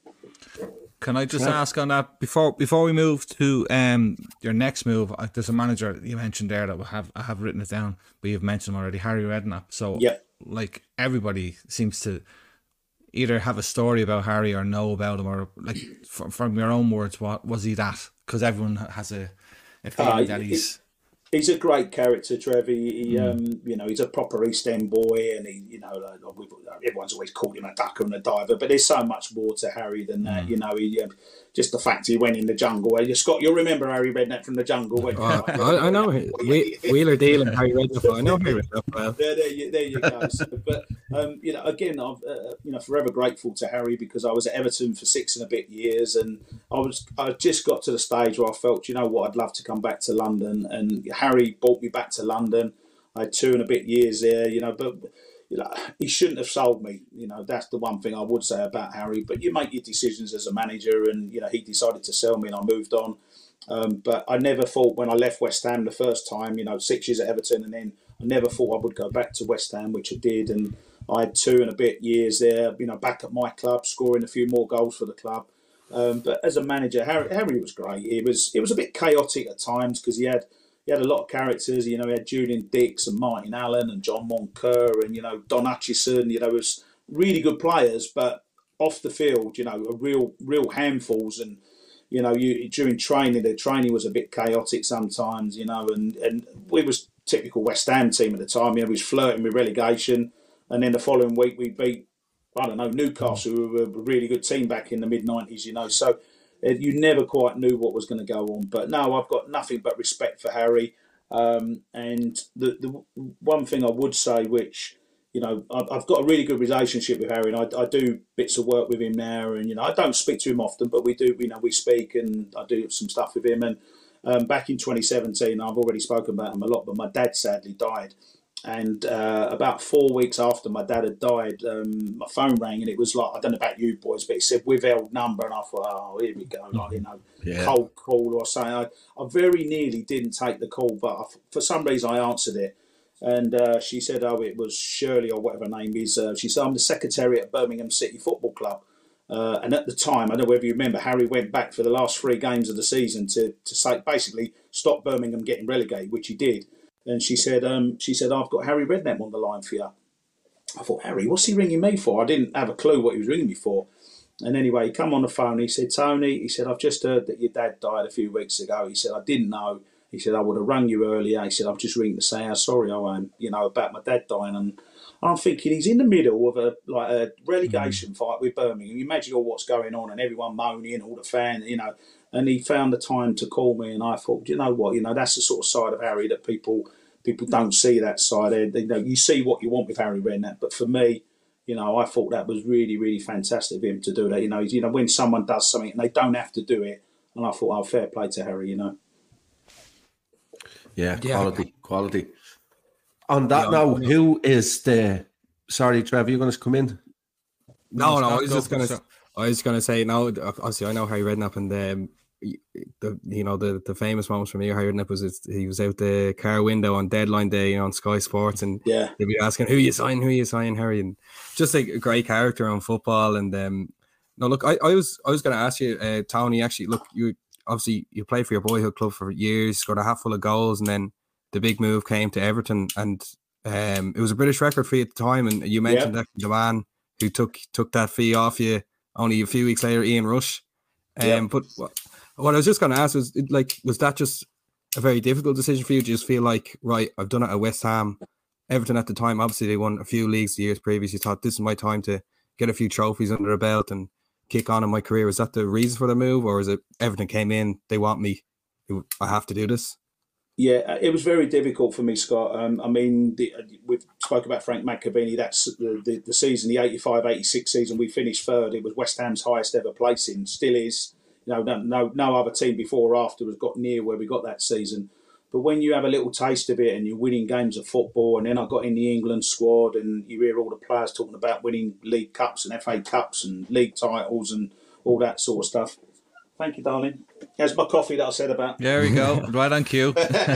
Can I just yeah. ask on that before before we move to um, your next move? There's a manager you mentioned there that I have I have written it down, but you've mentioned him already, Harry Redknapp. So yeah. Like everybody seems to either have a story about Harry or know about him, or like from, from your own words, what was he that? Because everyone has a, a feeling uh, that he's it, he's a great character, Trev. He, he mm. um, you know, he's a proper East End boy, and he, you know, like, everyone's always called him a ducker and a diver, but there's so much more to Harry than that. Mm. You know, he um, just the fact he went in the jungle. Well, Scott, you'll remember Harry Redknapp from the jungle. When, oh, you know, I, I know we, Wheeler Deal and Harry Redknapp. I know Harry Redknapp well. There, there, you, there you go. So, but um, you know, again, I'm uh, you know forever grateful to Harry, because I was at Everton for six and a bit years, and I was I just got to the stage where I felt, you know what, I'd love to come back to London, and Harry brought me back to London. I had two and a bit years there, you know, but. You know, he shouldn't have sold me. You know, that's the one thing I would say about Harry. But you make your decisions as a manager, and you know, he decided to sell me, and I moved on. Um, but I never thought when I left West Ham the first time, you know, six years at Everton, and then I never thought I would go back to West Ham, which I did, and I had two and a bit years there. You know, back at my club, scoring a few more goals for the club. Um, but as a manager, Harry, Harry was great. It was it was a bit chaotic at times because he had. He had a lot of characters, you know, he had Julian Dix and Martin Allen and John Moncur and, you know, Don Hutchison, you know, it was really good players, but off the field, you know, a real, real handfuls. And, you know, you during training, the training was a bit chaotic sometimes, you know, and, and we was typical West Ham team at the time, you know, we was flirting with relegation. And then the following week we beat, I don't know, Newcastle, who were a really good team back in the mid nineties, you know, so you never quite knew what was going to go on. But no, I've got nothing but respect for Harry. Um, and the the one thing I would say, which, you know, I've, I've got a really good relationship with Harry, and I, I do bits of work with him now. And, you know, I don't speak to him often, but we do, you know, we speak, and I do some stuff with him. And um, back in twenty seventeen, I've already spoken about him a lot, but my dad sadly died. And uh, about four weeks after my dad had died, um, my phone rang, and it was like, I don't know about you boys, but it said withheld number, and I thought, oh, here we go, like, you know, yeah. cold call or something. I, I very nearly didn't take the call, but I, for some reason I answered it. And uh, she said, oh, it was Shirley or whatever her name is. Uh, she said, I'm the secretary at Birmingham City Football Club. Uh, and at the time, I don't know whether you remember, Harry went back for the last three games of the season to to say basically stop Birmingham getting relegated, which he did. And she said, um, she said, I've got Harry Redknapp on the line for you. I thought, Harry, what's he ringing me for? I didn't have a clue what he was ringing me for. And anyway, he come on the phone. He said, Tony, he said, I've just heard that your dad died a few weeks ago. He said, I didn't know. He said, I would have rung you earlier. He said, I've just ringing to say how sorry I am, you know, about my dad dying. And I'm thinking he's in the middle of a like a relegation mm. fight with Birmingham. You imagine all what's going on and everyone moaning, all the fans, you know. And he found the time to call me, and I thought, do you know what? You know, that's the sort of side of Harry that people people don't see. That side. They, they, you know, you see what you want with Harry Redknapp, but for me, you know, I thought that was really, really fantastic of him to do that. You know, you know, when someone does something and they don't have to do it, and I thought, oh, fair play to Harry. You know. Yeah, Yeah. quality, quality. On that Yeah, note, yeah. who is the? Sorry, Trevor, you're going to come in. No, no, I Scott, was go just for gonna, it. I was gonna say no. Obviously, I know Harry Redknapp, and um, the you know the the famous moments for me, Harry Redknapp was his, he was out the car window on deadline day on Sky Sports, and Yeah. they'd be asking who you sign, who you sign, Harry, and just like a great character on football. And um, no, look, I, I was I was gonna ask you, uh, Tony. Actually, look, you obviously you played for your boyhood club for years, scored a hatful of goals, and then the big move came to Everton, and um, it was a British record for you at the time. And you mentioned Yeah. that the man who took took that fee off you only a few weeks later, Ian Rush. Um, Yeah. But what, what I was just going to ask was, it, like, was that just a very difficult decision for you? Do you just feel like, right, I've done it at West Ham, Everton at the time, obviously they won a few leagues the years previous. You thought this is my time to get a few trophies under the belt and kick on in my career. Is that the reason for the move, or is it Everton came in, they want me, I have to do this? Yeah, it was very difficult for me, Scott. Um, I mean, the, we've spoke about Frank McAvenny. That's the, the, the season, the eighty-five eighty-six season. We finished third. It was West Ham's highest ever placing. Still is. You know, no, no, no other team before or after has got near where we got that season. But when you have a little taste of it and you're winning games of football, and then I got in the England squad, and you hear all the players talking about winning League Cups and F A Cups and league titles and all that sort of stuff. Thank you, darling. Here's my coffee that I said about. There we go. Right on cue.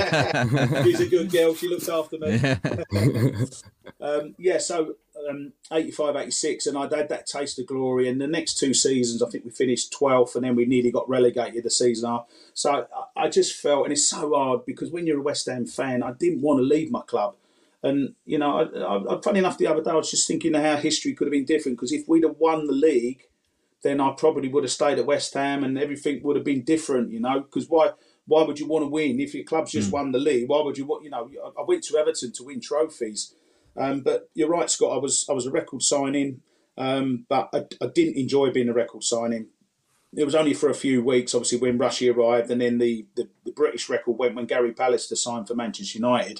She's a good girl. She looks after me. Yeah. um, yeah, so um, eighty-five eighty-six, and I'd had that taste of glory. And the next two seasons, I think we finished twelfth, and then we nearly got relegated the season after. So I, I just felt, and it's so hard because when you're a West Ham fan, I didn't want to leave my club. And, you know, I, I, funny enough, the other day I was just thinking how history could have been different, because if we'd have won the league, then I probably would have stayed at West Ham and everything would have been different, you know, because why why would you want to win if your club's just mm. won the league? Why would you want, you know, I went to Everton to win trophies. Um, but you're right, Scott, I was I was a record signing, um, but I, I didn't enjoy being a record signing. It was only for a few weeks, obviously, when Rushy arrived, and then the, the, the British record went when Gary Pallister signed for Manchester United.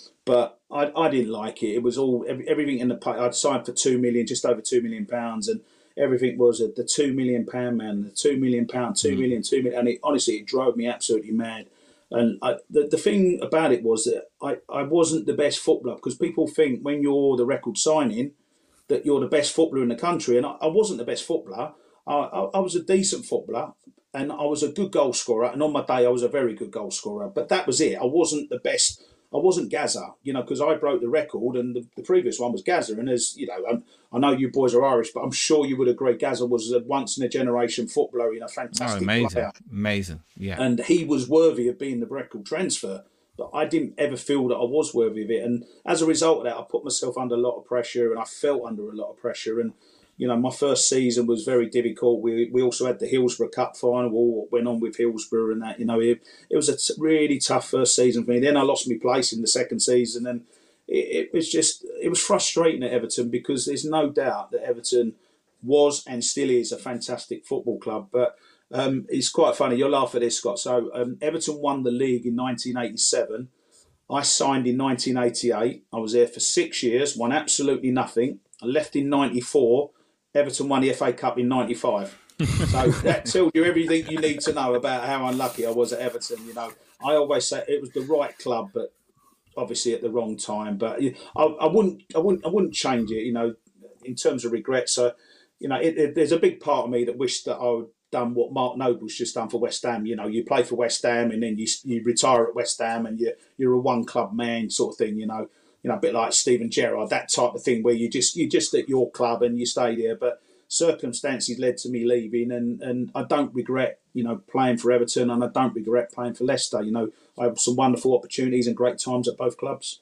But I, I didn't like it. It was all, every, everything in the, I'd signed for two million, just over two million pounds, and everything was a, the two million pound man, the two million pound, two mm. million, two million, and it, honestly, it drove me absolutely mad. And I, the the thing about it was that I, I wasn't the best footballer, because people think when you're the record signing that you're the best footballer in the country, and I, I wasn't the best footballer. I, I, I was a decent footballer, and I was a good goal scorer, and on my day I was a very good goal scorer. But that was it. I wasn't the best. I wasn't Gazza, you know, because I broke the record, and the, the previous one was Gazza. And as you know, I'm, I know you boys are Irish, but I'm sure you would agree, Gazza was a once in a generation footballer, you know, fantastic oh, amazing, player. Amazing, yeah. And he was worthy of being the record transfer, but I didn't ever feel that I was worthy of it. And as a result of that, I put myself under a lot of pressure, and I felt under a lot of pressure. And you know, my first season was very difficult. We we also had the Hillsborough Cup final, what went on with Hillsborough and that. You know, it, it was a t- really tough first season for me. Then I lost my place in the second season, and it, it was just, it was frustrating at Everton, because there's no doubt that Everton was and still is a fantastic football club. But um, it's quite funny. You'll laugh at this, Scott. So um, Everton won the league in nineteen eighty-seven. I signed in nineteen eighty-eight. I was there for six years, won absolutely nothing. I left in ninety-four. Everton won the F A Cup in ninety-five. So that tells you everything you need to know about how unlucky I was at Everton. You know, I always say it was the right club, but obviously at the wrong time. But I, I wouldn't, I wouldn't, I wouldn't change it. You know, in terms of regrets. So, you know, it, it, there's a big part of me that wished that I would done what Mark Noble's just done for West Ham. You know, you play for West Ham and then you you retire at West Ham and you you're a one club man sort of thing. You know. You know, a bit like Steven Gerrard, that type of thing, where you just you just at your club and you stay there. But circumstances led to me leaving, and, and I don't regret, you know, playing for Everton, and I don't regret playing for Leicester. You know, I have some wonderful opportunities and great times at both clubs.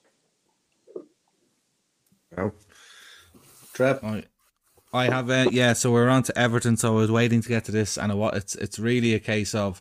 Wow. Trev? I, I have, uh, yeah, so we're on to Everton, so I was waiting to get to this, and it, it's, it's really a case of,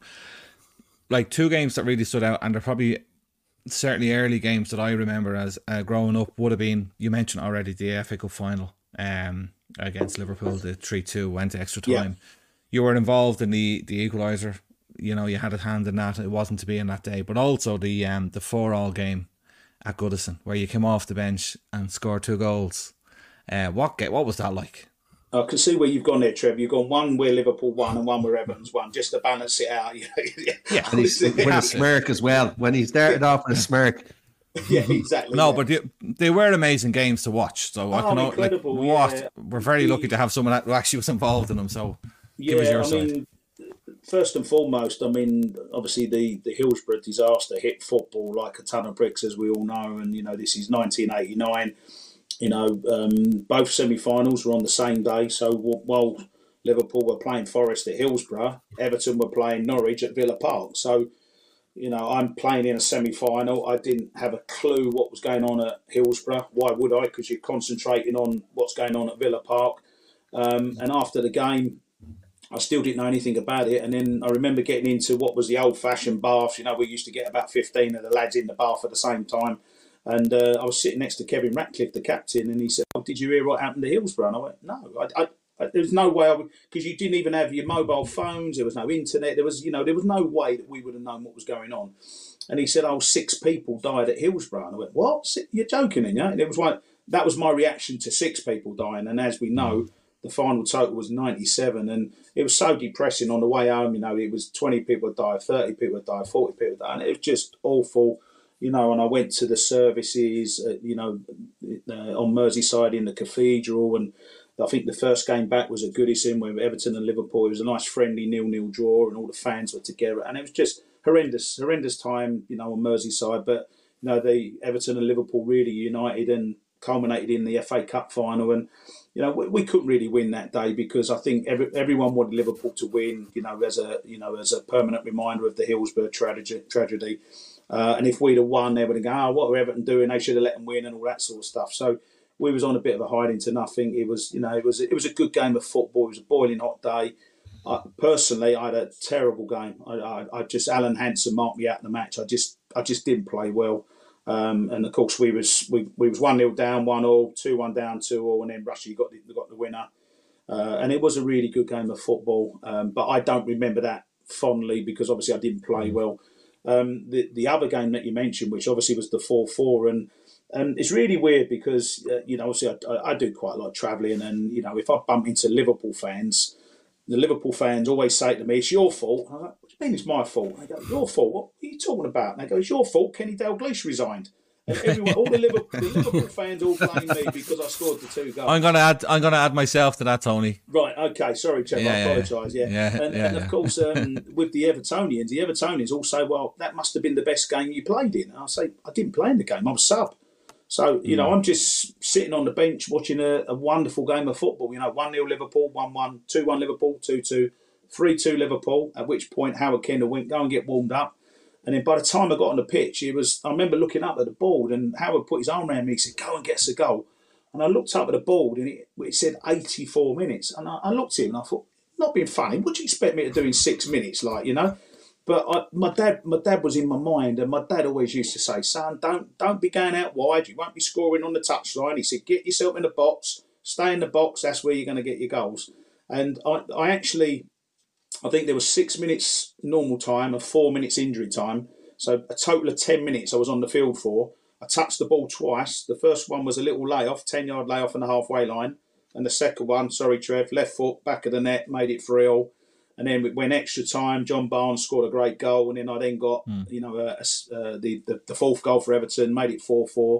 like, two games that really stood out, and they're probably certainly early games that I remember as uh, growing up would have been, you mentioned already, the F A Cup final um, against Liverpool, the three two, went to extra time. Yeah. You were involved in the, the equaliser, you know, you had a hand in that, it wasn't to be in that day, but also the um, the four all game at Goodison, where you came off the bench and scored two goals. Uh, what what was that like? I can see where you've gone there, Trev. You've gone one where Liverpool won and one where Everton's won, just to balance it out. Yeah, and he's with a smirk as well. When he started off with a smirk. Yeah, exactly. No, yeah. but they, they were amazing games to watch. So oh, I can incredible. Like, what yeah. we're very lucky to have someone who actually was involved in them. So yeah, give us your I side. mean, first and foremost, I mean, obviously the, the Hillsborough disaster hit football like a ton of bricks, as we all know. And, you know, this is nineteen eighty-nine. You know, um, both semi-finals were on the same day. So while Liverpool were playing Forest at Hillsborough, Everton were playing Norwich at Villa Park. So, you know, I'm playing in a semi-final. I didn't have a clue what was going on at Hillsborough. Why would I? Because you're concentrating on what's going on at Villa Park. Um, and after the game, I still didn't know anything about it. And then I remember getting into what was the old-fashioned bath. You know, we used to get about fifteen of the lads in the bath at the same time. And uh, I was sitting next to Kevin Ratcliffe, the captain, and he said, oh, did you hear what happened to Hillsborough? And I went, no, I, I, I, there was no way I would, because you didn't even have your mobile phones, there was no internet, there was, you know, there was no way that we would have known what was going on. And he said, oh, six people died at Hillsborough. And I went, what? You're joking, yeah? And it was like, that was my reaction to six people dying. And as we know, the final total was ninety-seven. And it was so depressing on the way home, you know, it was twenty people died, thirty people died, forty people died. And it was just awful. You know, and I went to the services, uh, you know, uh, on Merseyside in the cathedral. And I think the first game back was at Goodison with Everton and Liverpool. It was a nice friendly nil-nil draw and all the fans were together. And it was just horrendous, horrendous time, you know, on Merseyside. But, you know, the Everton and Liverpool really united and culminated in the F A Cup final. And, you know, we, we couldn't really win that day because I think every, everyone wanted Liverpool to win, you know, as a, you know, as a permanent reminder of the Hillsborough tragedy. tragedy. Uh, and if we'd have won, they would have gone, oh, what were Everton doing? They should have let them win and all that sort of stuff. So we was on a bit of a hiding to nothing. It was, you know, it was it was a good game of football. It was a boiling hot day. I, personally, I had a terrible game. I, I, I just Alan Hansen marked me out of the match. I just I just didn't play well. Um, and of course, we was we, we was one nil down, one all, two one down, two all, and then Rushy got the, got the winner. Uh, and it was a really good game of football. Um, but I don't remember that fondly because obviously I didn't play well. Um, the the other game that you mentioned, which obviously was the four four, and and it's really weird because uh, you know obviously I, I do quite a lot of travelling, and you know if I bump into Liverpool fans, the Liverpool fans always say to me, "It's your fault." I'm like, "What do you mean it's my fault?" They go, "Your fault? What are you talking about?" And they go, "It's your fault. Kenny Dalglish resigned." And everyone, all the Liverpool, the Liverpool fans all blame me because I scored the two goals. I'm gonna add. I'm gonna add myself to that, Tony. Right. Okay. Sorry, Trevor. Yeah, I yeah, apologise. Yeah. yeah, And, yeah, and of yeah. course, um, with the Evertonians, the Evertonians all say, "Well, that must have been the best game you played in." And I say, "I didn't play in the game. I was sub." So you mm. know, I'm just sitting on the bench watching a, a wonderful game of football. You know, one nil Liverpool, one one, two one Liverpool, two two, three two Liverpool. At which point, Howard Kendall went, "Go and get warmed up." And then by the time I got on the pitch, it was. I remember looking up at the board, and Howard put his arm around me. He said, "Go and get us a goal." And I looked up at the board, and it, it said eighty-four minutes. And I, I looked at him, and I thought, not being funny, what do you expect me to do in six minutes, like you know? But I, my dad, my dad was in my mind, and my dad always used to say, "Son, don't don't be going out wide. You won't be scoring on the touchline." He said, "Get yourself in the box. Stay in the box. That's where you're going to get your goals." And I, I actually. I think there was six minutes normal time and four minutes injury time. So a total of ten minutes I was on the field for. I touched the ball twice. The first one was a little layoff, ten-yard layoff on the halfway line. And the second one, sorry, Trev, left foot, back of the net, made it three all. And then it went extra time. John Barnes scored a great goal. And then I then got, mm. you know, uh, uh, the, the the fourth goal for Everton, made it four four.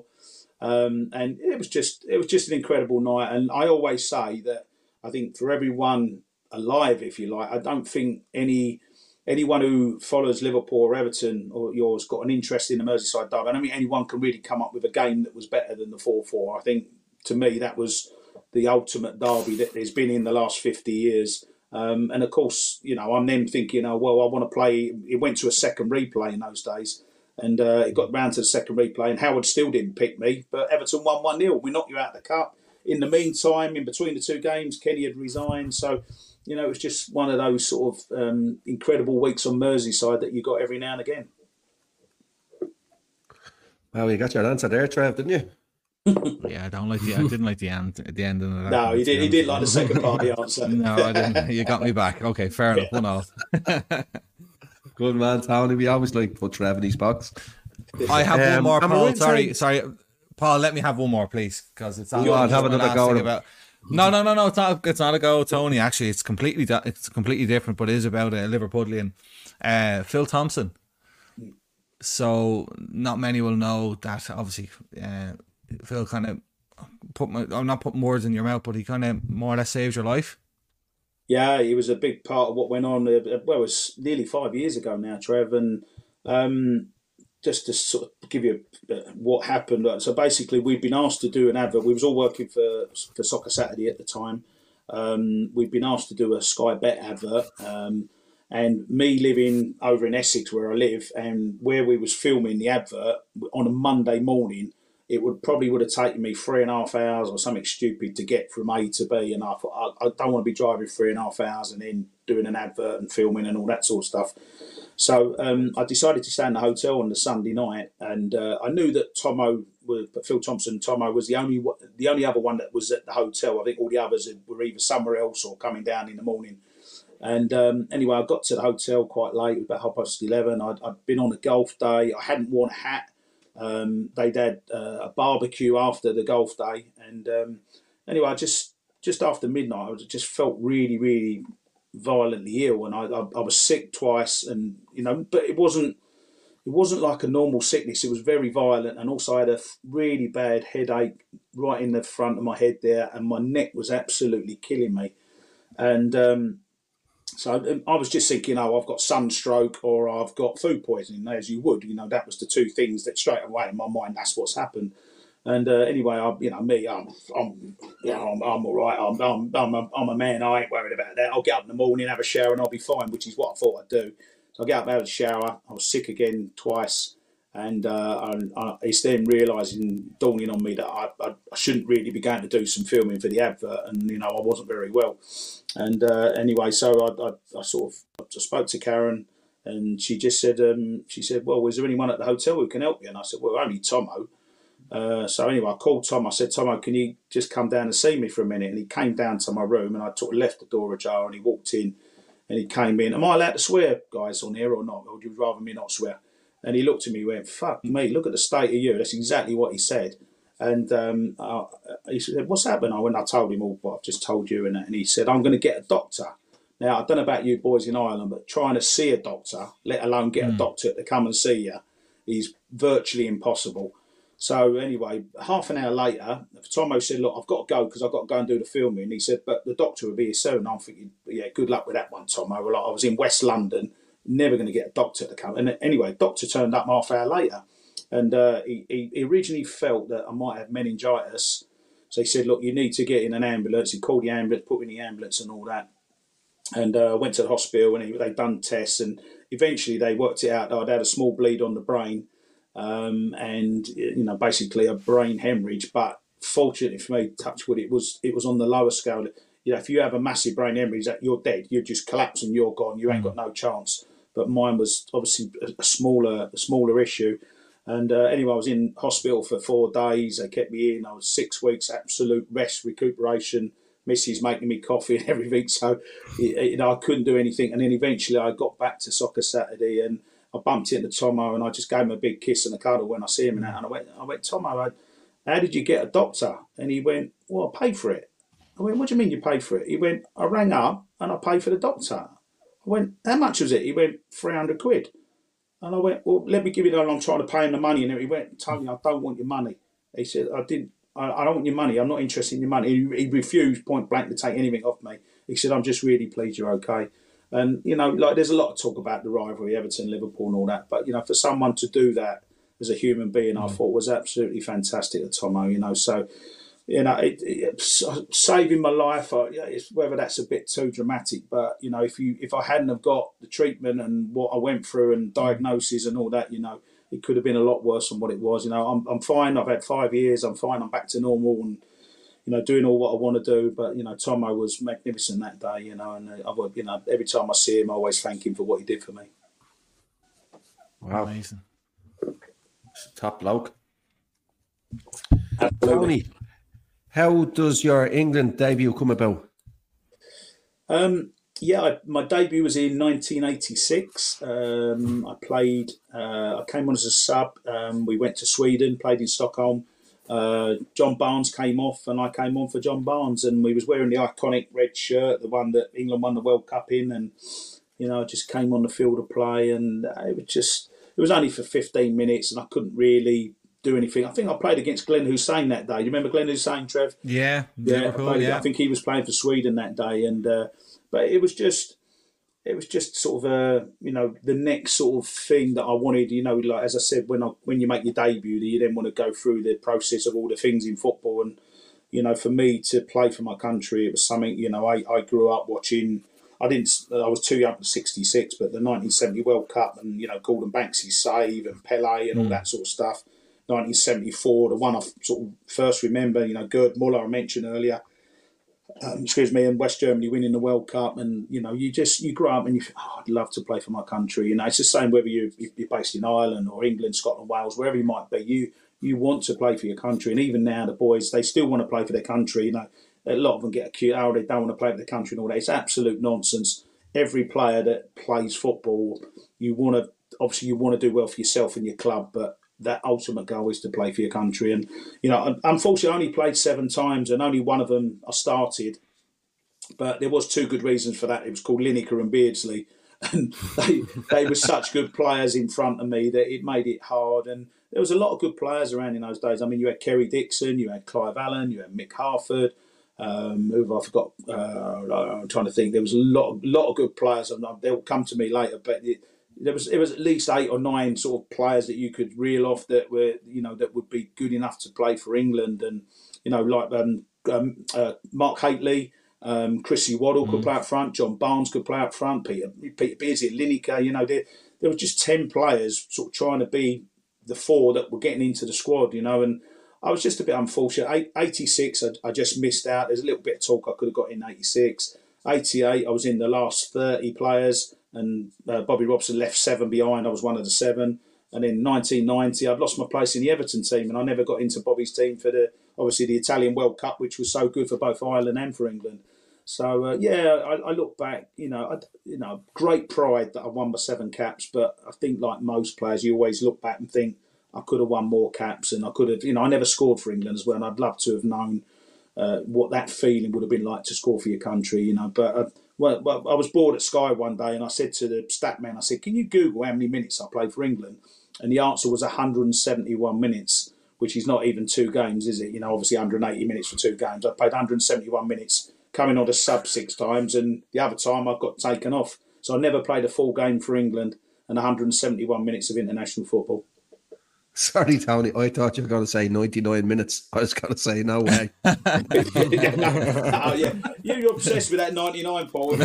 Um, and it was just it was just an incredible night. And I always say that I think for everyone alive, if you like, I don't think any anyone who follows Liverpool or Everton or yours got an interest in the Merseyside derby. I don't think anyone can really come up with a game that was better than the four four. I think to me that was the ultimate derby that there's been in the last fifty years. Um, and of course, you know, I'm then thinking, oh, well, I want to play. It went to a second replay in those days. And uh, it got round to the second replay, and Howard still didn't pick me. But Everton won one nil. We knocked you out of the cup. In the meantime, in between the two games, Kenny had resigned. So, you know, it was just one of those sort of um, incredible weeks on Merseyside that you got every now and again. Well, you got your answer there, Trev, didn't you? Yeah, I don't like the. I didn't like the end. The ending of that. No, he did. He didn't like the second part of the answer. No, I didn't. You got me back. Okay, fair enough. One all. Good man, Tony. We always like to put Trev in his box. I have Um, one more, and we're Paul. into- Sorry, sorry, Paul. Let me have one more, please, because it's. Go on, have another go. About. No, no, no, no. It's not. It's not a go, Tony. Actually, it's completely. di- It's completely different, but it is about a Liverpudlian, uh, Phil Thompson. So, not many will know that. Obviously, uh, Phil kind of put my. I'm not putting words in your mouth, but he kind of more or less saved your life. Yeah, he was a big part of what went on. uh, Well, it was nearly five years ago now, Trev. And um, just to sort of give you uh, what happened. uh, So basically, we'd been asked to do an advert. We was all working for for Soccer Saturday at the time. Um, we'd been asked to do a Sky Bet advert. Um, and me living over in Essex, where I live, and where we was filming the advert on a Monday morning, it would probably would have taken me three and a half hours or something stupid to get from A to B. And I thought, I, I don't want to be driving three and a half hours and then doing an advert and filming and all that sort of stuff. So um, I decided to stay in the hotel on the Sunday night, and uh, I knew that Tomo, Phil Thompson, Tomo was the only the only other one that was at the hotel. I think all the others were either somewhere else or coming down in the morning. And um, anyway, I got to the hotel quite late, about half past eleven. I'd, I'd been on a golf day. I hadn't worn a hat. Um, they'd had uh, a barbecue after the golf day, and um, anyway, I just just after midnight, I just felt really, really violently ill, and I, I, I was sick twice, and you know, but it wasn't it wasn't like a normal sickness. It was very violent, and also I had a really bad headache right in the front of my head there, and my neck was absolutely killing me, and. Um, So I was just thinking, oh, I've got sunstroke or I've got food poisoning, as you would. You know, that was the two things that straight away in my mind, that's what's happened. And uh, anyway, I, you know, me, I'm, I'm, you know, I'm, I'm all right. I'm, I'm, I'm, a, I'm a man. I ain't worried about that. I'll get up in the morning, have a shower, and I'll be fine, which is what I thought I'd do. So I get up, have a shower. I was sick again twice. And uh, I, I, it's then realising, dawning on me that I, I, I shouldn't really be going to do some filming for the advert, and you know I wasn't very well. And uh, anyway, so I, I, I sort of I spoke to Karen, and she just said, um, she said, well, is there anyone at the hotel who can help you? And I said, well, only Tomo. Uh, so anyway, I called Tom. I said, Tomo, can you just come down and see me for a minute? And he came down to my room, and I sort of left the door ajar, and he walked in, and he came in. Am I allowed to swear, guys, on here or not? Or would you rather me not swear? And he looked at me and went, fuck me, look at the state of you. That's exactly what he said. And um, uh, he said, what's happened? I went, I told him all what I've just told you. And, and he said, I'm going to get a doctor. Now, I don't know about you boys in Ireland, but trying to see a doctor, let alone get mm. a doctor to come and see you, is virtually impossible. So anyway, half an hour later, Tomo said, look, I've got to go because I've got to go and do the filming. And he said, but the doctor will be here soon. I'm thinking, yeah, good luck with that one, Tomo. Well, I was in West London, never going to get a doctor to come. And anyway, doctor turned up half hour later, and uh, he, he originally felt that I might have meningitis. So he said, look, you need to get in an ambulance. He called the ambulance, put me in the ambulance and all that, and uh, went to the hospital, and he, they done tests, and eventually they worked it out that I'd had a small bleed on the brain, um, and you know, basically a brain hemorrhage. But fortunately for me, touch wood, it was it was on the lower scale. You know, if you have a massive brain hemorrhage, that you're dead. You just collapse and you're gone. You ain't got no chance. But mine was obviously a smaller, a smaller issue. And uh, anyway, I was in hospital for four days. They kept me in. I was six weeks, absolute rest, recuperation. Missus making me coffee and everything. So, you know, I couldn't do anything. And then eventually I got back to Soccer Saturday, and I bumped into Tomo, and I just gave him a big kiss and a cuddle when I see him. And I went, I went, Tomo, how did you get a doctor? And he went, well, I paid for it. I went, what do you mean you paid for it? He went, I rang up and I paid for the doctor. I went, how much was it? He went, three hundred quid. And I went, well, let me give you that. I'm trying to pay him the money. And he went, Tony, I don't want your money. He said, I didn't, I, I don't want your money. I'm not interested in your money. He, he refused point blank to take anything off me. He said, I'm just really pleased you're okay. And, you know, like there's a lot of talk about the rivalry, Everton, Liverpool and all that. But, you know, for someone to do that as a human being, mm. I thought was absolutely fantastic at Tomo, you know. So you know, it, it, saving my life. I, it's, whether that's a bit too dramatic, but you know, if you if I hadn't have got the treatment and what I went through and diagnosis and all that, you know, it could have been a lot worse than what it was. You know, I'm I'm fine. I've had five years. I'm fine. I'm back to normal and, you know, doing all what I want to do. But you know, Tomo was magnificent that day. You know, and I, you know, every time I see him, I always thank him for what he did for me. Wow, amazing, top bloke. Absolutely. Tony, how does your England debut come about? Um, yeah, I, my debut was in nineteen eighty-six. Um, I played. Uh, I came on as a sub. Um, we went to Sweden, played in Stockholm. Uh, John Barnes came off, and I came on for John Barnes, and we was wearing the iconic red shirt, the one that England won the World Cup in, and you know, I just came on the field of play, and it was just. It was only for fifteen minutes, and I couldn't really do anything. I think I played against Glenn Hussein that day. You remember Glenn Hussein, Trev? yeah, Yeah, I, Liverpool, played, yeah. I think he was playing for Sweden that day, and uh, but it was just, it was just sort of a, you know, the next sort of thing that I wanted. You know, like as I said, when I when you make your debut, you then want to go through the process of all the things in football, and you know, for me to play for my country, it was something. You know, I, I grew up watching. I didn't. I was too young for sixty-six, but the nineteen seventy World Cup and you know Gordon Banksy's save and Pele and all that sort of stuff. nineteen seventy-four, the one I sort of first remember. You know, Gerd Muller I mentioned earlier. Um, excuse me, and West Germany winning the World Cup, and you know, you just you grow up and you think, oh, I'd love to play for my country. You know, it's the same whether you you're based in Ireland or England, Scotland, Wales, wherever you might be. You you want to play for your country, and even now the boys they still want to play for their country. You know. A lot of them get accused, oh, they don't want to play for the country and all that. It's absolute nonsense. Every player that plays football, you want to, obviously you want to do well for yourself and your club, but that ultimate goal is to play for your country. And, you know, unfortunately I only played seven times and only one of them I started, but there was two good reasons for that. It was called Lineker and Beardsley. And they, they were such good players in front of me that it made it hard. And there was a lot of good players around in those days. I mean, you had Kerry Dixon, you had Clive Allen, you had Mick Harford, Um, who I forgot. Uh, I'm trying to think. There was a lot, of, lot of good players, and they'll come to me later. But it, there was, it was at least eight or nine sort of players that you could reel off that were, you know, that would be good enough to play for England. And you know, like um, um, uh, Mark Haitley, um, Chrissy Waddle mm. could play up front. John Barnes could play up front. Peter, Peter Beardsley, Lineker. You know, there, there were just ten players sort of trying to be the four that were getting into the squad. You know, and I was just a bit unfortunate. eighty-six, I, I just missed out. There's a little bit of talk I could have got in eighty-six. eighty-eight, I was in the last thirty players, and uh, Bobby Robson left seven behind. I was one of the seven. And in nineteen ninety, I'd lost my place in the Everton team, and I never got into Bobby's team for the obviously the Italian World Cup, which was so good for both Ireland and for England. So uh, yeah, I, I look back, you know, I, you know, great pride that I won my seven caps. But I think, like most players, you always look back and think, I could have won more caps, and I could have, you know, I never scored for England as well, and I'd love to have known uh, what that feeling would have been like to score for your country, you know. But uh, well, well, I was bored at Sky one day, and I said to the stat man, I said, "Can you Google how many minutes I played for England?" And the answer was one hundred seventy-one minutes, which is not even two games, is it? You know, obviously one hundred eighty minutes for two games. I played one hundred seventy-one minutes, coming on a sub six times, and the other time I got taken off. So I never played a full game for England and one hundred seventy-one minutes of international football. Sorry, Tony. I thought you were going to say ninety-nine minutes. I was going to say, no way. yeah. Oh, yeah. You're obsessed with that ninety-nine, Paul.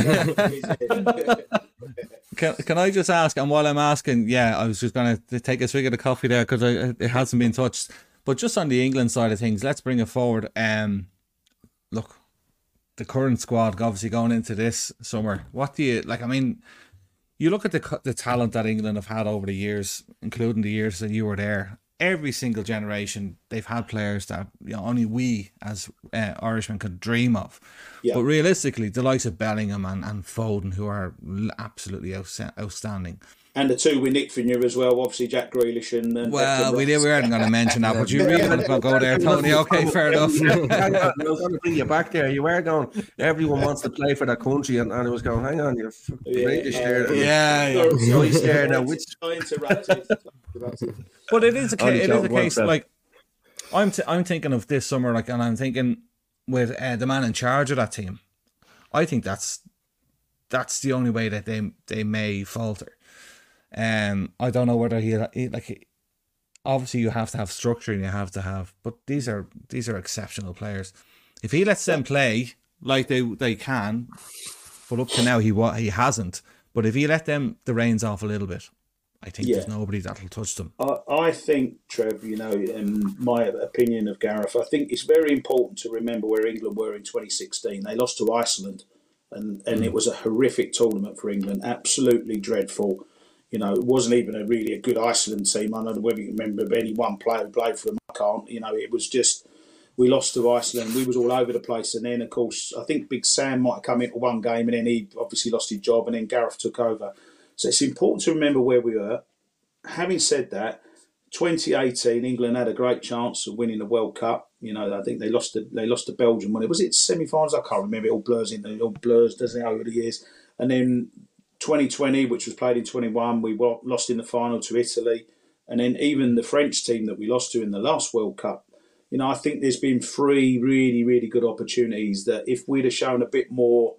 Can, can I just ask, and while I'm asking, yeah, I was just going to take a swig of the coffee there because it hasn't been touched. But just on the England side of things, let's bring it forward. Um, look, the current squad, obviously going into this summer, what do you, like, I mean... You look at the the talent that England have had over the years, including the years that you were there. Every single generation, they've had players that, you know, only we as uh, Irishmen could dream of. Yeah. But realistically, the likes of Bellingham and, and Foden, who are absolutely outsta- outstanding. And the two we nicked from you as well, obviously Jack Grealish and... and well, we, did, we weren't going to mention that, but you really want to go there, Tony. Okay, fair enough. I was going to bring you back there. You were going, everyone wants to play for their country, and, and I was going, hang on, you're yeah, British there. Yeah, yeah. Sorry, there now. Which... I interrupted. But it is a case, it is a case like, I'm, t- I'm thinking of this summer, like, and I'm thinking with uh, the man in charge of that team, I think that's that's the only way that they they may falter. Um, I don't know whether he, he like. He, obviously you have to have structure and you have to have, but these are these are exceptional players. If he lets them play like they they can, but up to now he he hasn't. But if he let them the reins off a little bit, I think Yeah. there's nobody that'll touch them. I, I think, Trev, you know, in my opinion of Gareth, I think it's very important to remember where England were in twenty sixteen. They lost to Iceland, and, and it was a horrific tournament for England, absolutely dreadful. You know, it wasn't even a really a good Iceland team. I don't know whether you remember any one player who played for them. I can't. You know, it was just, we lost to Iceland. We was all over the place. And then, of course, I think Big Sam might have come into one game and then he obviously lost his job and then Gareth took over. So it's important to remember where we were. Having said that, twenty eighteen, England had a great chance of winning the World Cup. You know, I think they lost to, they lost to Belgium when it was it semi-finals. I can't remember. It all blurs in. It all blurs, doesn't it, over the years. And then twenty twenty, which was played in twenty-one, we lost in the final to Italy. And then even the French team that we lost to in the last World Cup. You know, I think there's been three really, really good opportunities that if we'd have shown a bit more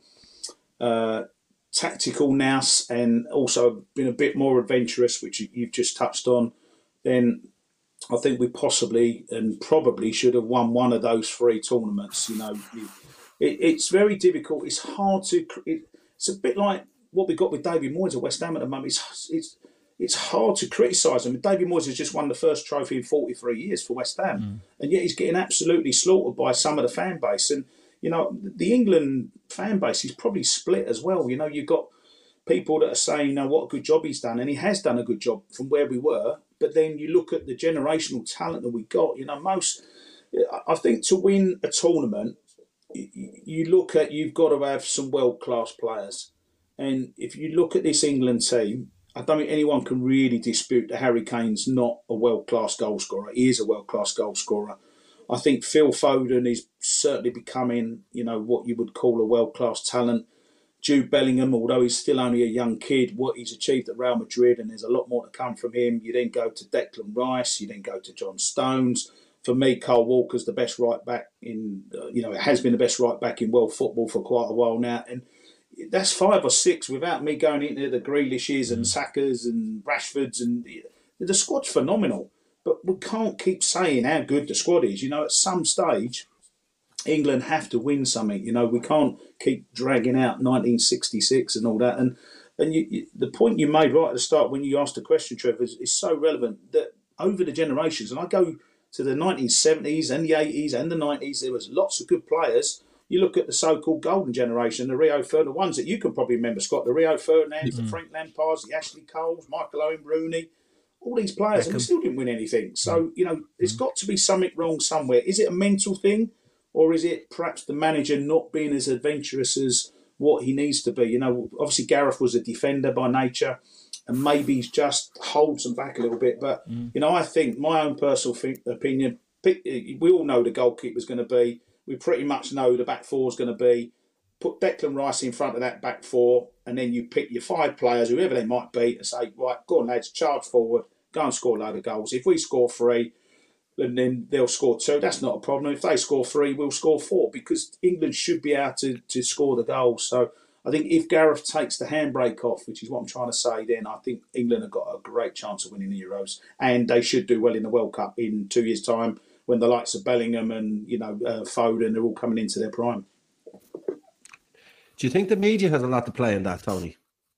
uh, tactical nous and also been a bit more adventurous, which you've just touched on, then I think we possibly and probably should have won one of those three tournaments. You know, it, it's very difficult. It's hard to. It, it's a bit like what we got with David Moyes at West Ham at the moment. It's it's it's hard to criticise him. David Moyes has just won the first trophy in forty-three years for West Ham, mm. and yet he's getting absolutely slaughtered by some of the fan base. And you know, the England fan base is probably split as well. You know, you've got people that are saying, you know, what a good job he's done, and he has done a good job from where we were. But then you look at the generational talent that we got. You know, most, I think to win a tournament, you look at, you've got to have some world-class players. And if you look at this England team, I don't think anyone can really dispute that Harry Kane's not a world-class goal scorer. He is a world-class goal scorer. I think Phil Foden is certainly becoming, you know, what you would call a world-class talent. Jude Bellingham, although he's still only a young kid, what he's achieved at Real Madrid, and there's a lot more to come from him. You then go to Declan Rice, you then go to John Stones. For me, Kyle Walker's the best right back in, uh, you know, it has been the best right back in world football for quite a while now. And that's five or six without me going into the Grealishes and Sakas and Rashfords. And the squad's phenomenal. But we can't keep saying how good the squad is. You know, at some stage, England have to win something. You know, we can't keep dragging out nineteen sixty-six and all that. And and you, you, the point you made right at the start when you asked the question, Trevor, is, is so relevant that over the generations, and I go to the nineteen seventies and the eighties and the nineties, there was lots of good players. You look at the so-called golden generation, the Rio Ferdinand, the ones that you can probably remember, Scott, the Rio Ferdinands, mm-hmm. the Frank Lampards, the Ashley Coles, Michael Owen Rooney, all these players, and we still didn't win anything. So, you know, there's got to be something wrong somewhere. Is it a mental thing? Or is it perhaps the manager not being as adventurous as what he needs to be? You know, obviously Gareth was a defender by nature, and maybe he's just holds them back a little bit. But, mm. you know, I think my own personal th- opinion, we all know the goalkeeper's going to be. We pretty much know the back four is going to be. Put Declan Rice in front of that back four, and then you pick your five players, whoever they might be, and say, right, go on, lads, charge forward, go and score a load of goals. If we score three, and then they'll score two. That's not a problem. If they score three, we'll score four, because England should be able to, to score the goals. So I think if Gareth takes the handbrake off, which is what I'm trying to say, then I think England have got a great chance of winning the Euros. And they should do well in the World Cup in two years' time when the likes of Bellingham and, you know, uh, Foden are all coming into their prime. Do you think the media has a lot to play in that, Tony?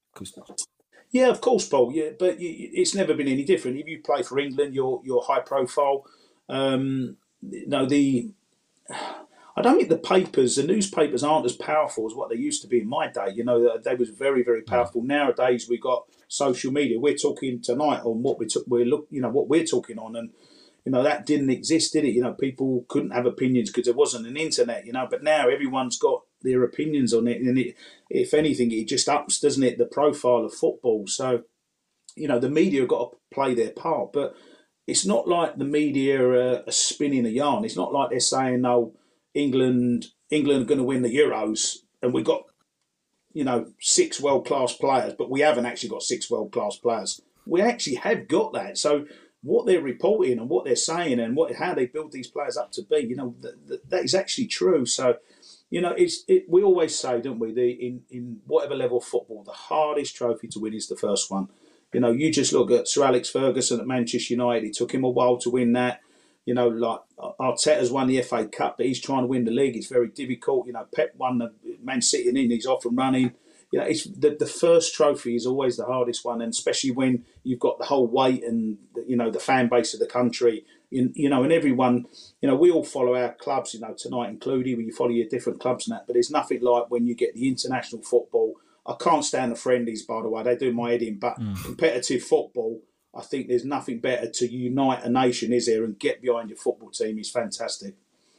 Yeah, of course, Paul. Yeah, but it's never been any different. If you play for England, you're you're high profile. Um, you know, the I don't think the papers, the newspapers aren't as powerful as what they used to be in my day. You know, they was very, very powerful. Mm. Nowadays, we've got social media. We're talking tonight on what we took. We're look, you know, what we're talking on, and you know that didn't exist, did it? You know, people couldn't have opinions because there wasn't an internet. You know, but now everyone's got their opinions on it, and it, if anything, it just ups, doesn't it, the profile of football. So, you know, the media have got to play their part, but it's not like the media are, are spinning a yarn. It's not like they're saying, no, England, England are going to win the Euros, and we've got, you know, six world-class players, but we haven't actually got six world-class players. We actually have got that. So what they're reporting and what they're saying and what how they build these players up to be, you know, th- th- that is actually true. So, you know, it's it, we always say, don't we, the, in, in whatever level of football, the hardest trophy to win is the first one. You know, you just look at Sir Alex Ferguson at Manchester United. It took him a while to win that. You know, like Arteta's won the F A Cup, but he's trying to win the league. It's very difficult. You know, Pep won the Man City and he's off and running. You know, it's the, the first trophy is always the hardest one, and especially when you've got the whole weight and, you know, the fan base of the country. You, you know, and everyone, you know, we all follow our clubs, you know, tonight included, where you follow your different clubs and that, but there's nothing like when you get the international football. I can't stand the friendlies, by the way. They do my head in, but mm. competitive football, I think there's nothing better to unite a nation, is there, and get behind your football team is fantastic.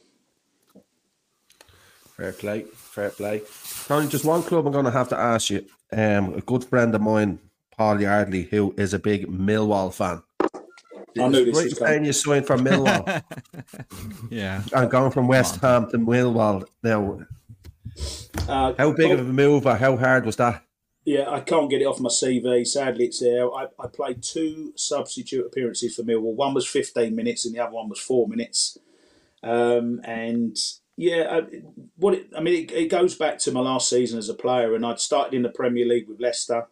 Fair play, fair play. Tony, just one club I'm going to have to ask you. Um, a good friend of mine, Paul Yardley, who is a big Millwall fan. I knew this was coming. You signed for Millwall. Yeah. And going from West Ham to Millwall now. Uh, how big well, of a move or how hard was that? Yeah, I can't get it off my C V. Sadly, it's there. I, I played two substitute appearances for Millwall. One was fifteen minutes and the other one was four minutes. Um, and... Yeah, what it, I mean, it, it goes back to my last season as a player, and I'd started in the Premier League with Leicester.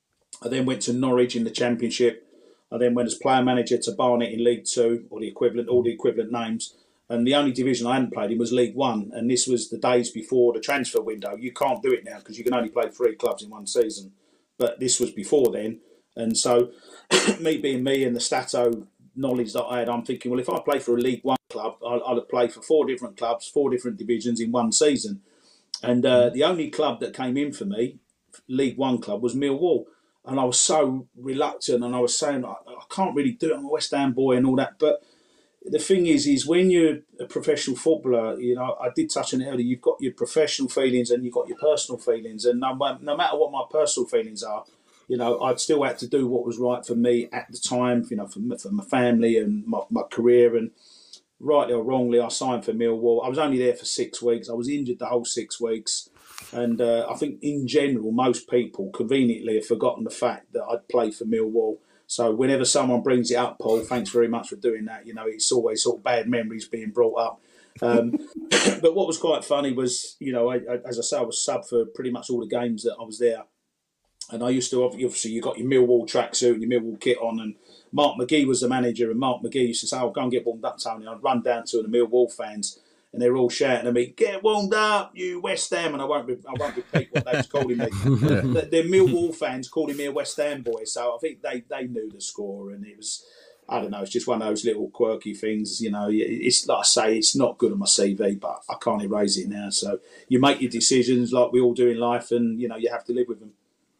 I then went to Norwich in the Championship. I then went as player manager to Barnet in League Two, or the equivalent, all the equivalent names. And the only division I hadn't played in was League One, and this was the days before the transfer window. You can't do it now because you can only play three clubs in one season. But this was before then, and so me being me and the Stato knowledge that I had, I'm thinking, well, if I play for a League One club, I'll, I'll play for four different clubs, four different divisions in one season. And uh, the only club that came in for me, League One club, was Millwall. And I was so reluctant, and I was saying, I, I can't really do it. I'm a West Ham boy and all that. But the thing is, is when you're a professional footballer, you know, I did touch on it earlier, you've got your professional feelings and you've got your personal feelings. And no, no matter what my personal feelings are, you know, I'd still had to do what was right for me at the time, you know, for, for my family and my, my career. And rightly or wrongly, I signed for Millwall. I was only there for six weeks. I was injured the whole six weeks. And uh, I think in general, most people conveniently have forgotten the fact that I'd played for Millwall. So whenever someone brings it up, Paul, thanks very much for doing that. You know, it's always sort of bad memories being brought up. Um, but what was quite funny was, you know, I, I, as I say, I was sub for pretty much all the games that I was there. And I used to, obviously, you got your Millwall tracksuit and your Millwall kit on, and Mark McGee was the manager, and Mark McGee used to say, "I'll go and get warmed up, Tony." I'd run down to the Millwall fans, and they're all shouting at me, "Get warmed up, you West Ham!" And I won't, I won't repeat what they was calling me. the, the Millwall fans calling me a West Ham boy, so I think they, they knew the score, and it was, I don't know, it's just one of those little quirky things, you know. It's like I say, it's not good on my C V, but I can't erase it now. So you make your decisions like we all do in life, and you know you have to live with them.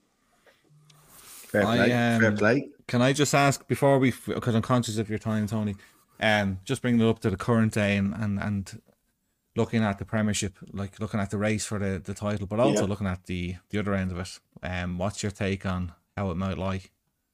Fair play. I, um, Fair play. Can I just ask before we, because I'm conscious of your time, Tony, um, just bringing it up to the current day and, and, and looking at the Premiership, like looking at the race for the, the title, but also yeah. looking at the, the other end of it. Um, what's your take on how it might lie?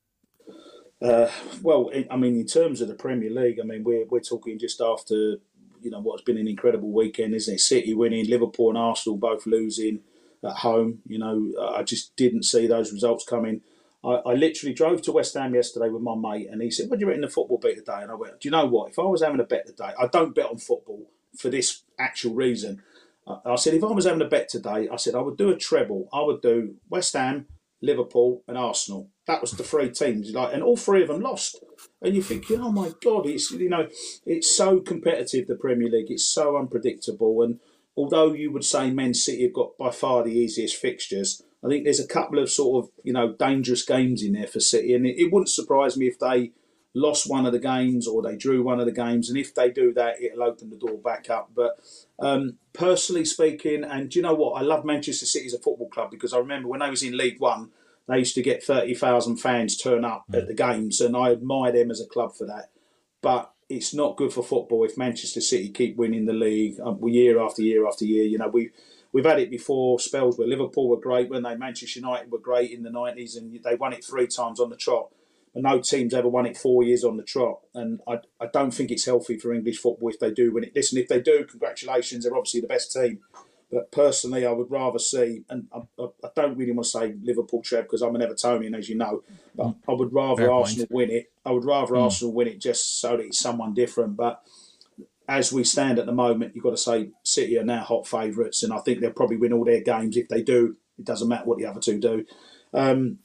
Uh, well, I mean, in terms of the Premier League, I mean, we're we're talking just after, you know, what's been an incredible weekend, isn't it? City winning, Liverpool and Arsenal both losing at home. You know, I just didn't see those results coming. I, I literally drove to West Ham yesterday with my mate, and he said, "What do you reckon the football bet today?" And I went, "Do you know what? If I was having a bet today, I don't bet on football for this actual reason." I, I said, if I was having a bet today, I said I would do a treble. I would do West Ham, Liverpool, and Arsenal. That was the three teams, like, and all three of them lost. And you think, oh my God, it's you know, it's so competitive. The Premier League, it's so unpredictable. And although you would say Man City have got by far the easiest fixtures, I think there's a couple of sort of, you know, dangerous games in there for City. And it, it wouldn't surprise me if they lost one of the games or they drew one of the games. And if they do that, it'll open the door back up. But um, personally speaking, and do you know what? I love Manchester City as a football club because I remember when I was in League One, they used to get thirty thousand fans turn up mm. at the games. And I admire them as a club for that. But it's not good for football if Manchester City keep winning the league um, year after year after year. You know, we We've had it before, spells where Liverpool were great, when they Manchester United were great in the nineties, and they won it three times on the trot. And no team's ever won it four years on the trot. And I, I don't think it's healthy for English football if they do win it. Listen, if they do, congratulations, they're obviously the best team. But personally, I would rather see, and I, I don't really want to say Liverpool treb because I'm an Evertonian, as you know, but I would rather Fair Arsenal point. win it. I would rather mm. Arsenal win it just so that it's someone different. But as we stand at the moment, you've got to say City are now hot favourites, and I think they'll probably win all their games. If they do, it doesn't matter what the other two do. Um,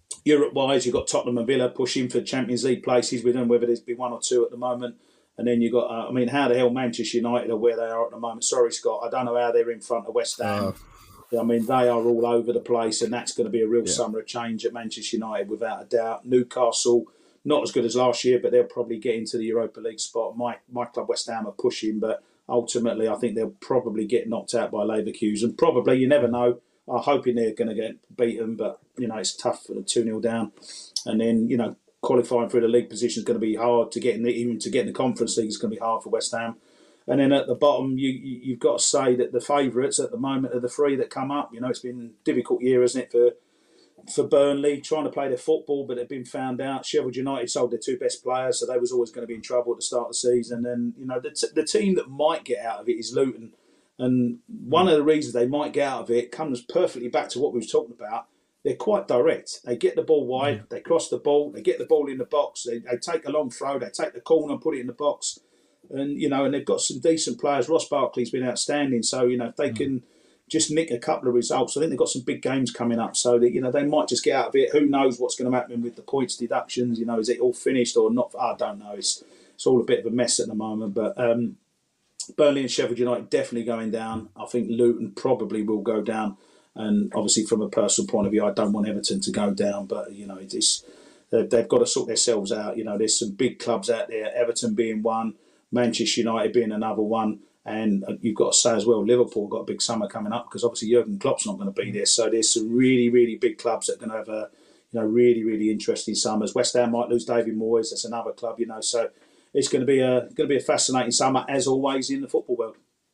Europe-wise, you've got Tottenham and Villa pushing for Champions League places. We don't know whether there's been one or two at the moment. And then you've got, uh, I mean, how the hell Manchester United are where they are at the moment? Sorry, Scott, I don't know how they're in front of West Ham. Uh, I mean, they are all over the place, and that's going to be a real yeah. summer of change at Manchester United, without a doubt. Newcastle, not as good as last year, but they'll probably get into the Europa League spot. My my club, West Ham, are pushing, but ultimately I think they'll probably get knocked out by Leverkusen. Probably, you never know. I'm hoping they're going to get beaten, but, you know, it's tough for the two nil down. And then, you know, qualifying for the league position is going to be hard to get in the, even to get in the Conference League is going to be hard for West Ham. And then at the bottom, you, you, you've got to say that the favourites at the moment are the three that come up. You know, it's been a difficult year, isn't it, for for Burnley, trying to play their football, but they've been found out. Sheffield United sold their two best players, so they was always going to be in trouble at the start of the season. And, you know, the, t- the team that might get out of it is Luton. And one of the reasons they might get out of it comes perfectly back to what we were talking about. They're quite direct. They get the ball wide, yeah. they cross the ball, they get the ball in the box, they, they take a long throw, they take the corner and put it in the box. And, you know, and they've got some decent players. Ross Barkley's been outstanding. So, you know, if they mm. can just nick a couple of results, I think they've got some big games coming up. So, that, you know, they might just get out of it. Who knows what's going to happen with the points deductions? You know, is it all finished or not? I don't know. It's it's all a bit of a mess at the moment. But um, Burnley and Sheffield United definitely going down. I think Luton probably will go down. And obviously, from a personal point of view, I don't want Everton to go down. But, you know, it's, they've got to sort themselves out. You know, there's some big clubs out there, Everton being one, Manchester United being another one. And you've got to say as well, Liverpool got a big summer coming up because obviously Jurgen Klopp's not going to be there. So there's some really, really big clubs that are going to have a, you know, really, really interesting summers. West Ham might lose David Moyes. That's another club, you know. So it's going to be a going to be a fascinating summer, as always, in the football world.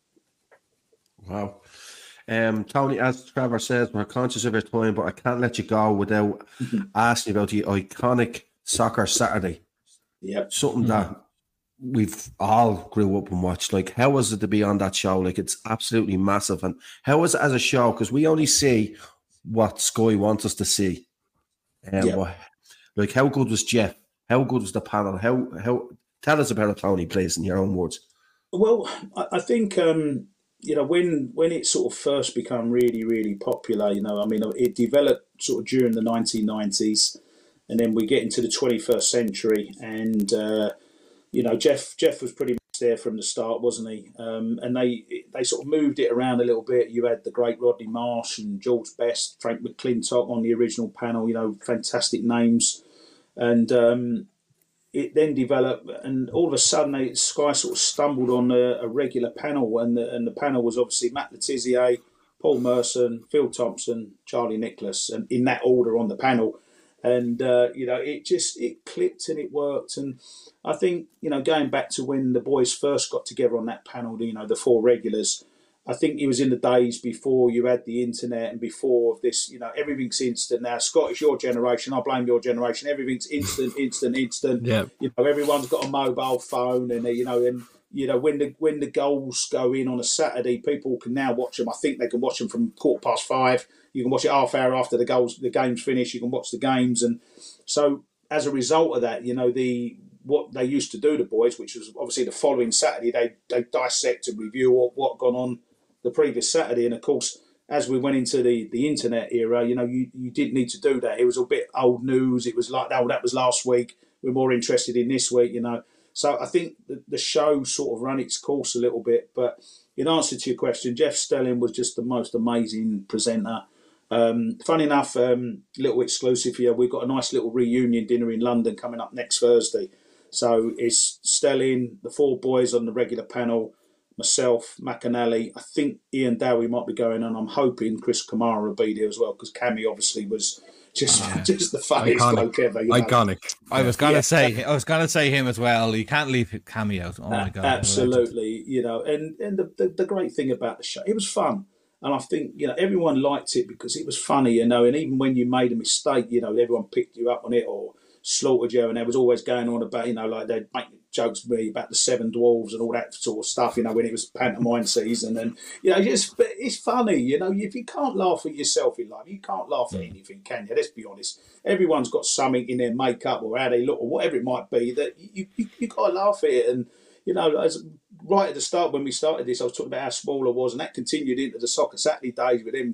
Wow. Um, Tony, as Trevor says, we're conscious of your time, but I can't let you go without asking about the iconic Soccer Saturday. Yeah. Something mm-hmm. that we've all grew up and watched. Like, how was it to be on that show? Like, it's absolutely massive. And how was it as a show? Because we only see what Sky wants us to see. And yeah. what, like, how good was Jeff? How good was the panel? How how tell us about it, Tony, please, in your own words. Well, I, I think um, you know, when when it sort of first became really, really popular, you know, I mean, it developed sort of during the nineteen nineties, and then we get into the twenty-first century, and uh, you know, Jeff Jeff was pretty much there from the start, wasn't he? Um, and they they sort of moved it around a little bit. You had the great Rodney Marsh and George Best, Frank McClintock on the original panel. You know, fantastic names, and um, it then developed. And all of a sudden, they, Sky sort of stumbled on a, a regular panel, and the, and the panel was obviously Matt Le Tissier, Paul Merson, Phil Thompson, Charlie Nicholas, and in that order on the panel. And, uh, you know, it just, it clicked and it worked. And I think, you know, going back to when the boys first got together on that panel, you know, the four regulars, I think it was in the days before you had the internet and before this, you know, everything's instant now. Scott, it's your generation. I blame your generation. Everything's instant, instant, instant. Yeah. You know, everyone's got a mobile phone and, you know, and, you know, when the when the goals go in on a Saturday, people can now watch them. I think they can watch them from quarter past five. You can watch it half hour after the goals, the games finish. You can watch the games, and so as a result of that, you know, the what they used to do, the boys, which was obviously the following Saturday, they they dissect and review what what gone on the previous Saturday. And of course, as we went into the the internet era, you know, you you didn't need to do that. It was a bit old news. It was like, oh, that was last week. We're more interested in this week, you know. So I think the, the show sort of ran its course a little bit. But in answer to your question, Jeff Stelling was just the most amazing presenter. Um, funny enough, um, little exclusive here, we've got a nice little reunion dinner in London coming up next Thursday. So it's Stelling, the four boys on the regular panel, myself, McAnally. I think Ian Dowie might be going, and I'm hoping Chris Kamara will be there as well, because Cammy obviously was just yeah. just the funniest Iconic. bloke ever. You know? Iconic. I was gonna Yeah. say, I was gonna say him as well. You can't leave Cammy out. Oh my god, Absolutely, you know, and and the, the the great thing about the show, it was fun, and I think, you know, everyone liked it because it was funny, you know, and even when you made a mistake, you know, everyone picked you up on it or slaughtered you, and there was always going on about, you know, like they'd make jokes with me about the seven dwarves and all that sort of stuff, you know, when it was pantomime season, and you know, just it's funny, you know, if you can't laugh at yourself in life, you can't laugh at anything, can you? Let's be honest. Everyone's got something in their makeup or how they look or whatever it might be that you you, you got to laugh at it. And you know, as right at the start when we started this, I was talking about how small I was, and that continued into the Soccer Saturday days with them,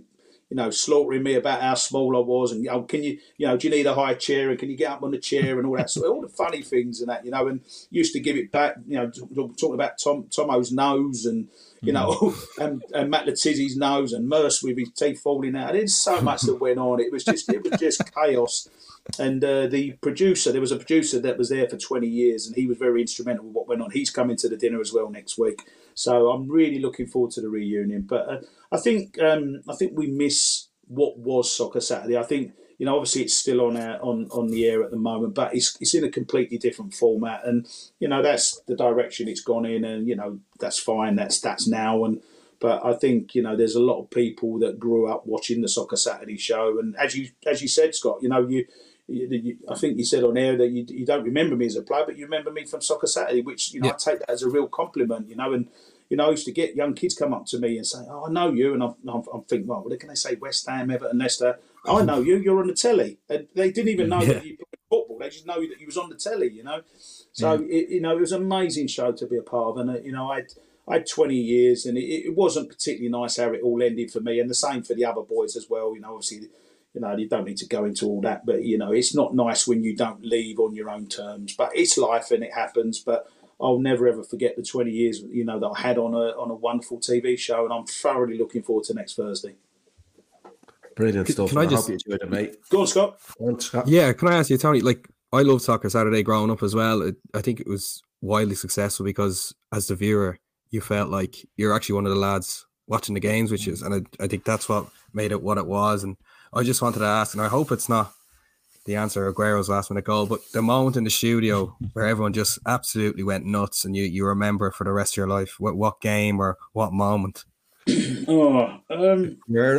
you know, slaughtering me about how small I was, and oh, can you, you know, do you need a high chair, and can you get up on the chair, and all that sort of, all the funny things and that, you know, and used to give it back, you know, talking about Tom Tomo's nose and, you know, and, and Matt Letizzi's nose and Merce with his teeth falling out. There's so much that went on. It was just, it was just chaos. And uh, the producer, there was a producer that was there for twenty years, and he was very instrumental with what went on. He's coming to the dinner as well next week, so I'm really looking forward to the reunion. But uh, I think um, I think we miss what was Soccer Saturday. I think, you know, obviously it's still on our, on on the air at the moment, but it's it's in a completely different format, and you know that's the direction it's gone in, and you know that's fine. That's that's now, and but I think, you know, there's a lot of people that grew up watching the Soccer Saturday show, and as you as you said, Scott, you know you. I think you said on air that you, you don't remember me as a player, but you remember me from Soccer Saturday, which, you know, yeah. I take that as a real compliment, you know. And, you know, I used to get young kids come up to me and say, oh, I know you. And I'm, I'm, I'm thinking, well, what can they say? West Ham, Everton, Leicester. Oh, I know you. You're on the telly. And they didn't even know yeah. that you played football. They just know that you was on the telly, you know. So, yeah. it, you know, it was an amazing show to be a part of. And, uh, you know, I had, I had twenty years, and it, it wasn't particularly nice how it all ended for me. And the same for the other boys as well. You know, obviously, you know, you don't need to go into all that, but, you know, it's not nice when you don't leave on your own terms. But it's life and it happens. But I'll never, ever forget the twenty years, you know, that I had on a on a wonderful T V show. And I'm thoroughly looking forward to next Thursday. Brilliant can, stuff. Can I, I just... hope you enjoyed it, mate. Go on, Scott. Go on, Scott. Yeah, can I ask you, Tony, like, I loved Soccer Saturday growing up as well. It, I think it was wildly successful because as the viewer, you felt like you're actually one of the lads watching the games, which is, and I, I think that's what made it what it was. And I just wanted to ask, and I hope it's not the answer Aguero's last minute goal, but the moment in the studio where everyone just absolutely went nuts and you, you remember for the rest of your life, what, what game or what moment? Oh, um,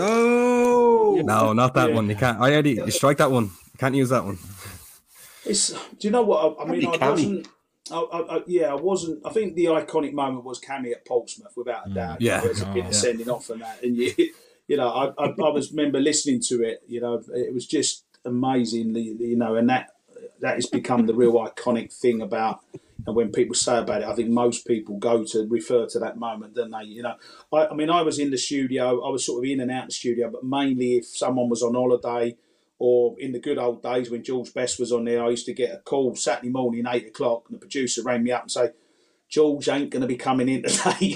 no, no, not that yeah. one. You can't. I already you strike that one. You can't use that one. It's. Do you know what? I, I mean, I wasn't. I, I, I, yeah, I wasn't. I think the iconic moment was Cammy at Portsmouth, without a doubt. Yeah, you know, it's a bit oh, of yeah. sending off and that, and you, you know, I, I, I was remember listening to it. You know, it was just amazing. You know, and that that has become the real iconic thing about. And when people say about it, I think most people go to refer to that moment, don't they? You know, I, I mean, I was in the studio. I was sort of in and out the studio, but mainly if someone was on holiday or in the good old days when George Best was on there, I used to get a call Saturday morning, eight o'clock, and the producer rang me up and say, George ain't going to be coming in today.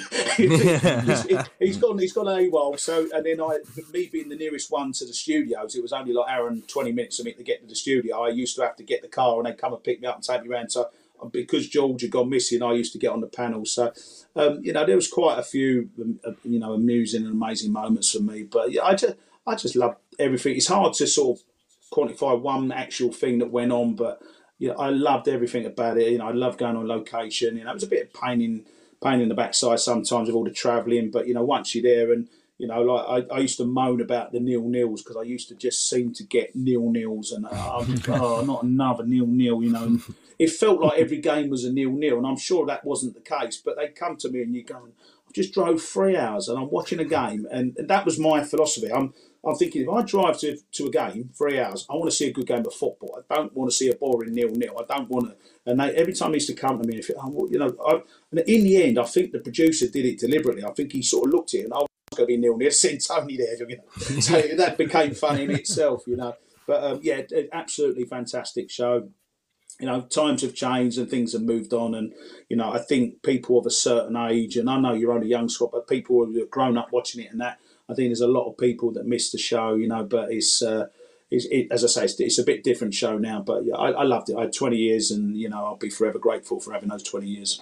he's, he's gone. He's gone AWOL. So, and then I, me being the nearest one to the studios, it was only like an hour and twenty minutes for me to get to the studio. I used to have to get the car, and they'd come and pick me up and take me around. So, because George had gone missing, I used to get on the panel. So, um, you know, there was quite a few, um, you know, amusing and amazing moments for me. But yeah, I just, I just love everything. It's hard to sort of quantify one actual thing that went on, but you know, I loved everything about it. You know, I loved going on location. You know, it was a bit of pain in pain in the backside sometimes with all the travelling, but you know, once you're there, and you know, like I, I used to moan about the nil nils because I used to just seem to get nil nils, and uh, oh, not another nil nil. You know, and it felt like every game was a nil nil, and I'm sure that wasn't the case. But they come to me and you go, I just drove three hours and I'm watching a game, and, and that was my philosophy. I'm I'm thinking if I drive to, to a game three hours, I want to see a good game of football. I don't want to see a boring nil nil. I don't want to. And they, every time they used to come to me, and think, oh, well, you know, I, and in the end, I think the producer did it deliberately. I think he sort of looked at it and I was going to be nil nil. Send Tony there, you know. So that became funny in itself, you know. But um, yeah, absolutely fantastic show. You know, times have changed and things have moved on, and you know, I think people of a certain age, and I know you're only young, Scott, but people who have grown up watching it and that. I think there's a lot of people that miss the show, you know, but it's, uh, it's it, as I say, it's, it's a bit different show now. But yeah, I, I loved it. I had twenty years, and you know, I'll be forever grateful for having those twenty years.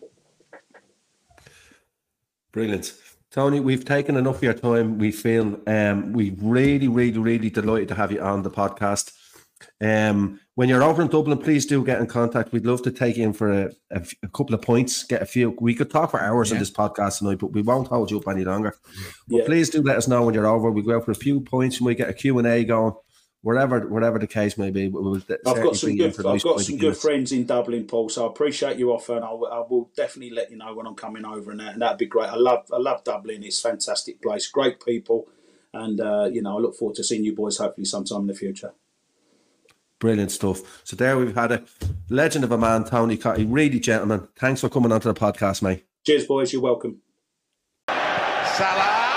Brilliant, Tony. We've taken enough of your time. We feel um, we really, really, really delighted to have you on the podcast. Um, when you're over in Dublin, please do get in contact. We'd love to take you in for a, a, a couple of points, get a few. We could talk for hours yeah. on this podcast tonight, but we won't hold you up any longer. But yeah. please do let us know when you're over. We go out for a few points and we get a Q and A going, wherever, whatever the case may be. We'll I've got some good, I've got some good friends in Dublin, Paul. So I appreciate your offer, and I'll, I will definitely let you know when I'm coming over, and that, and that'd be great. I love, I love Dublin. It's a fantastic place, great people, and uh, you know, I look forward to seeing you boys hopefully sometime in the future. Brilliant stuff. So there we've had a legend of a man, Tony Cottee. Really, gentlemen, thanks for coming onto the podcast, mate. Cheers, boys. You're welcome. Salah.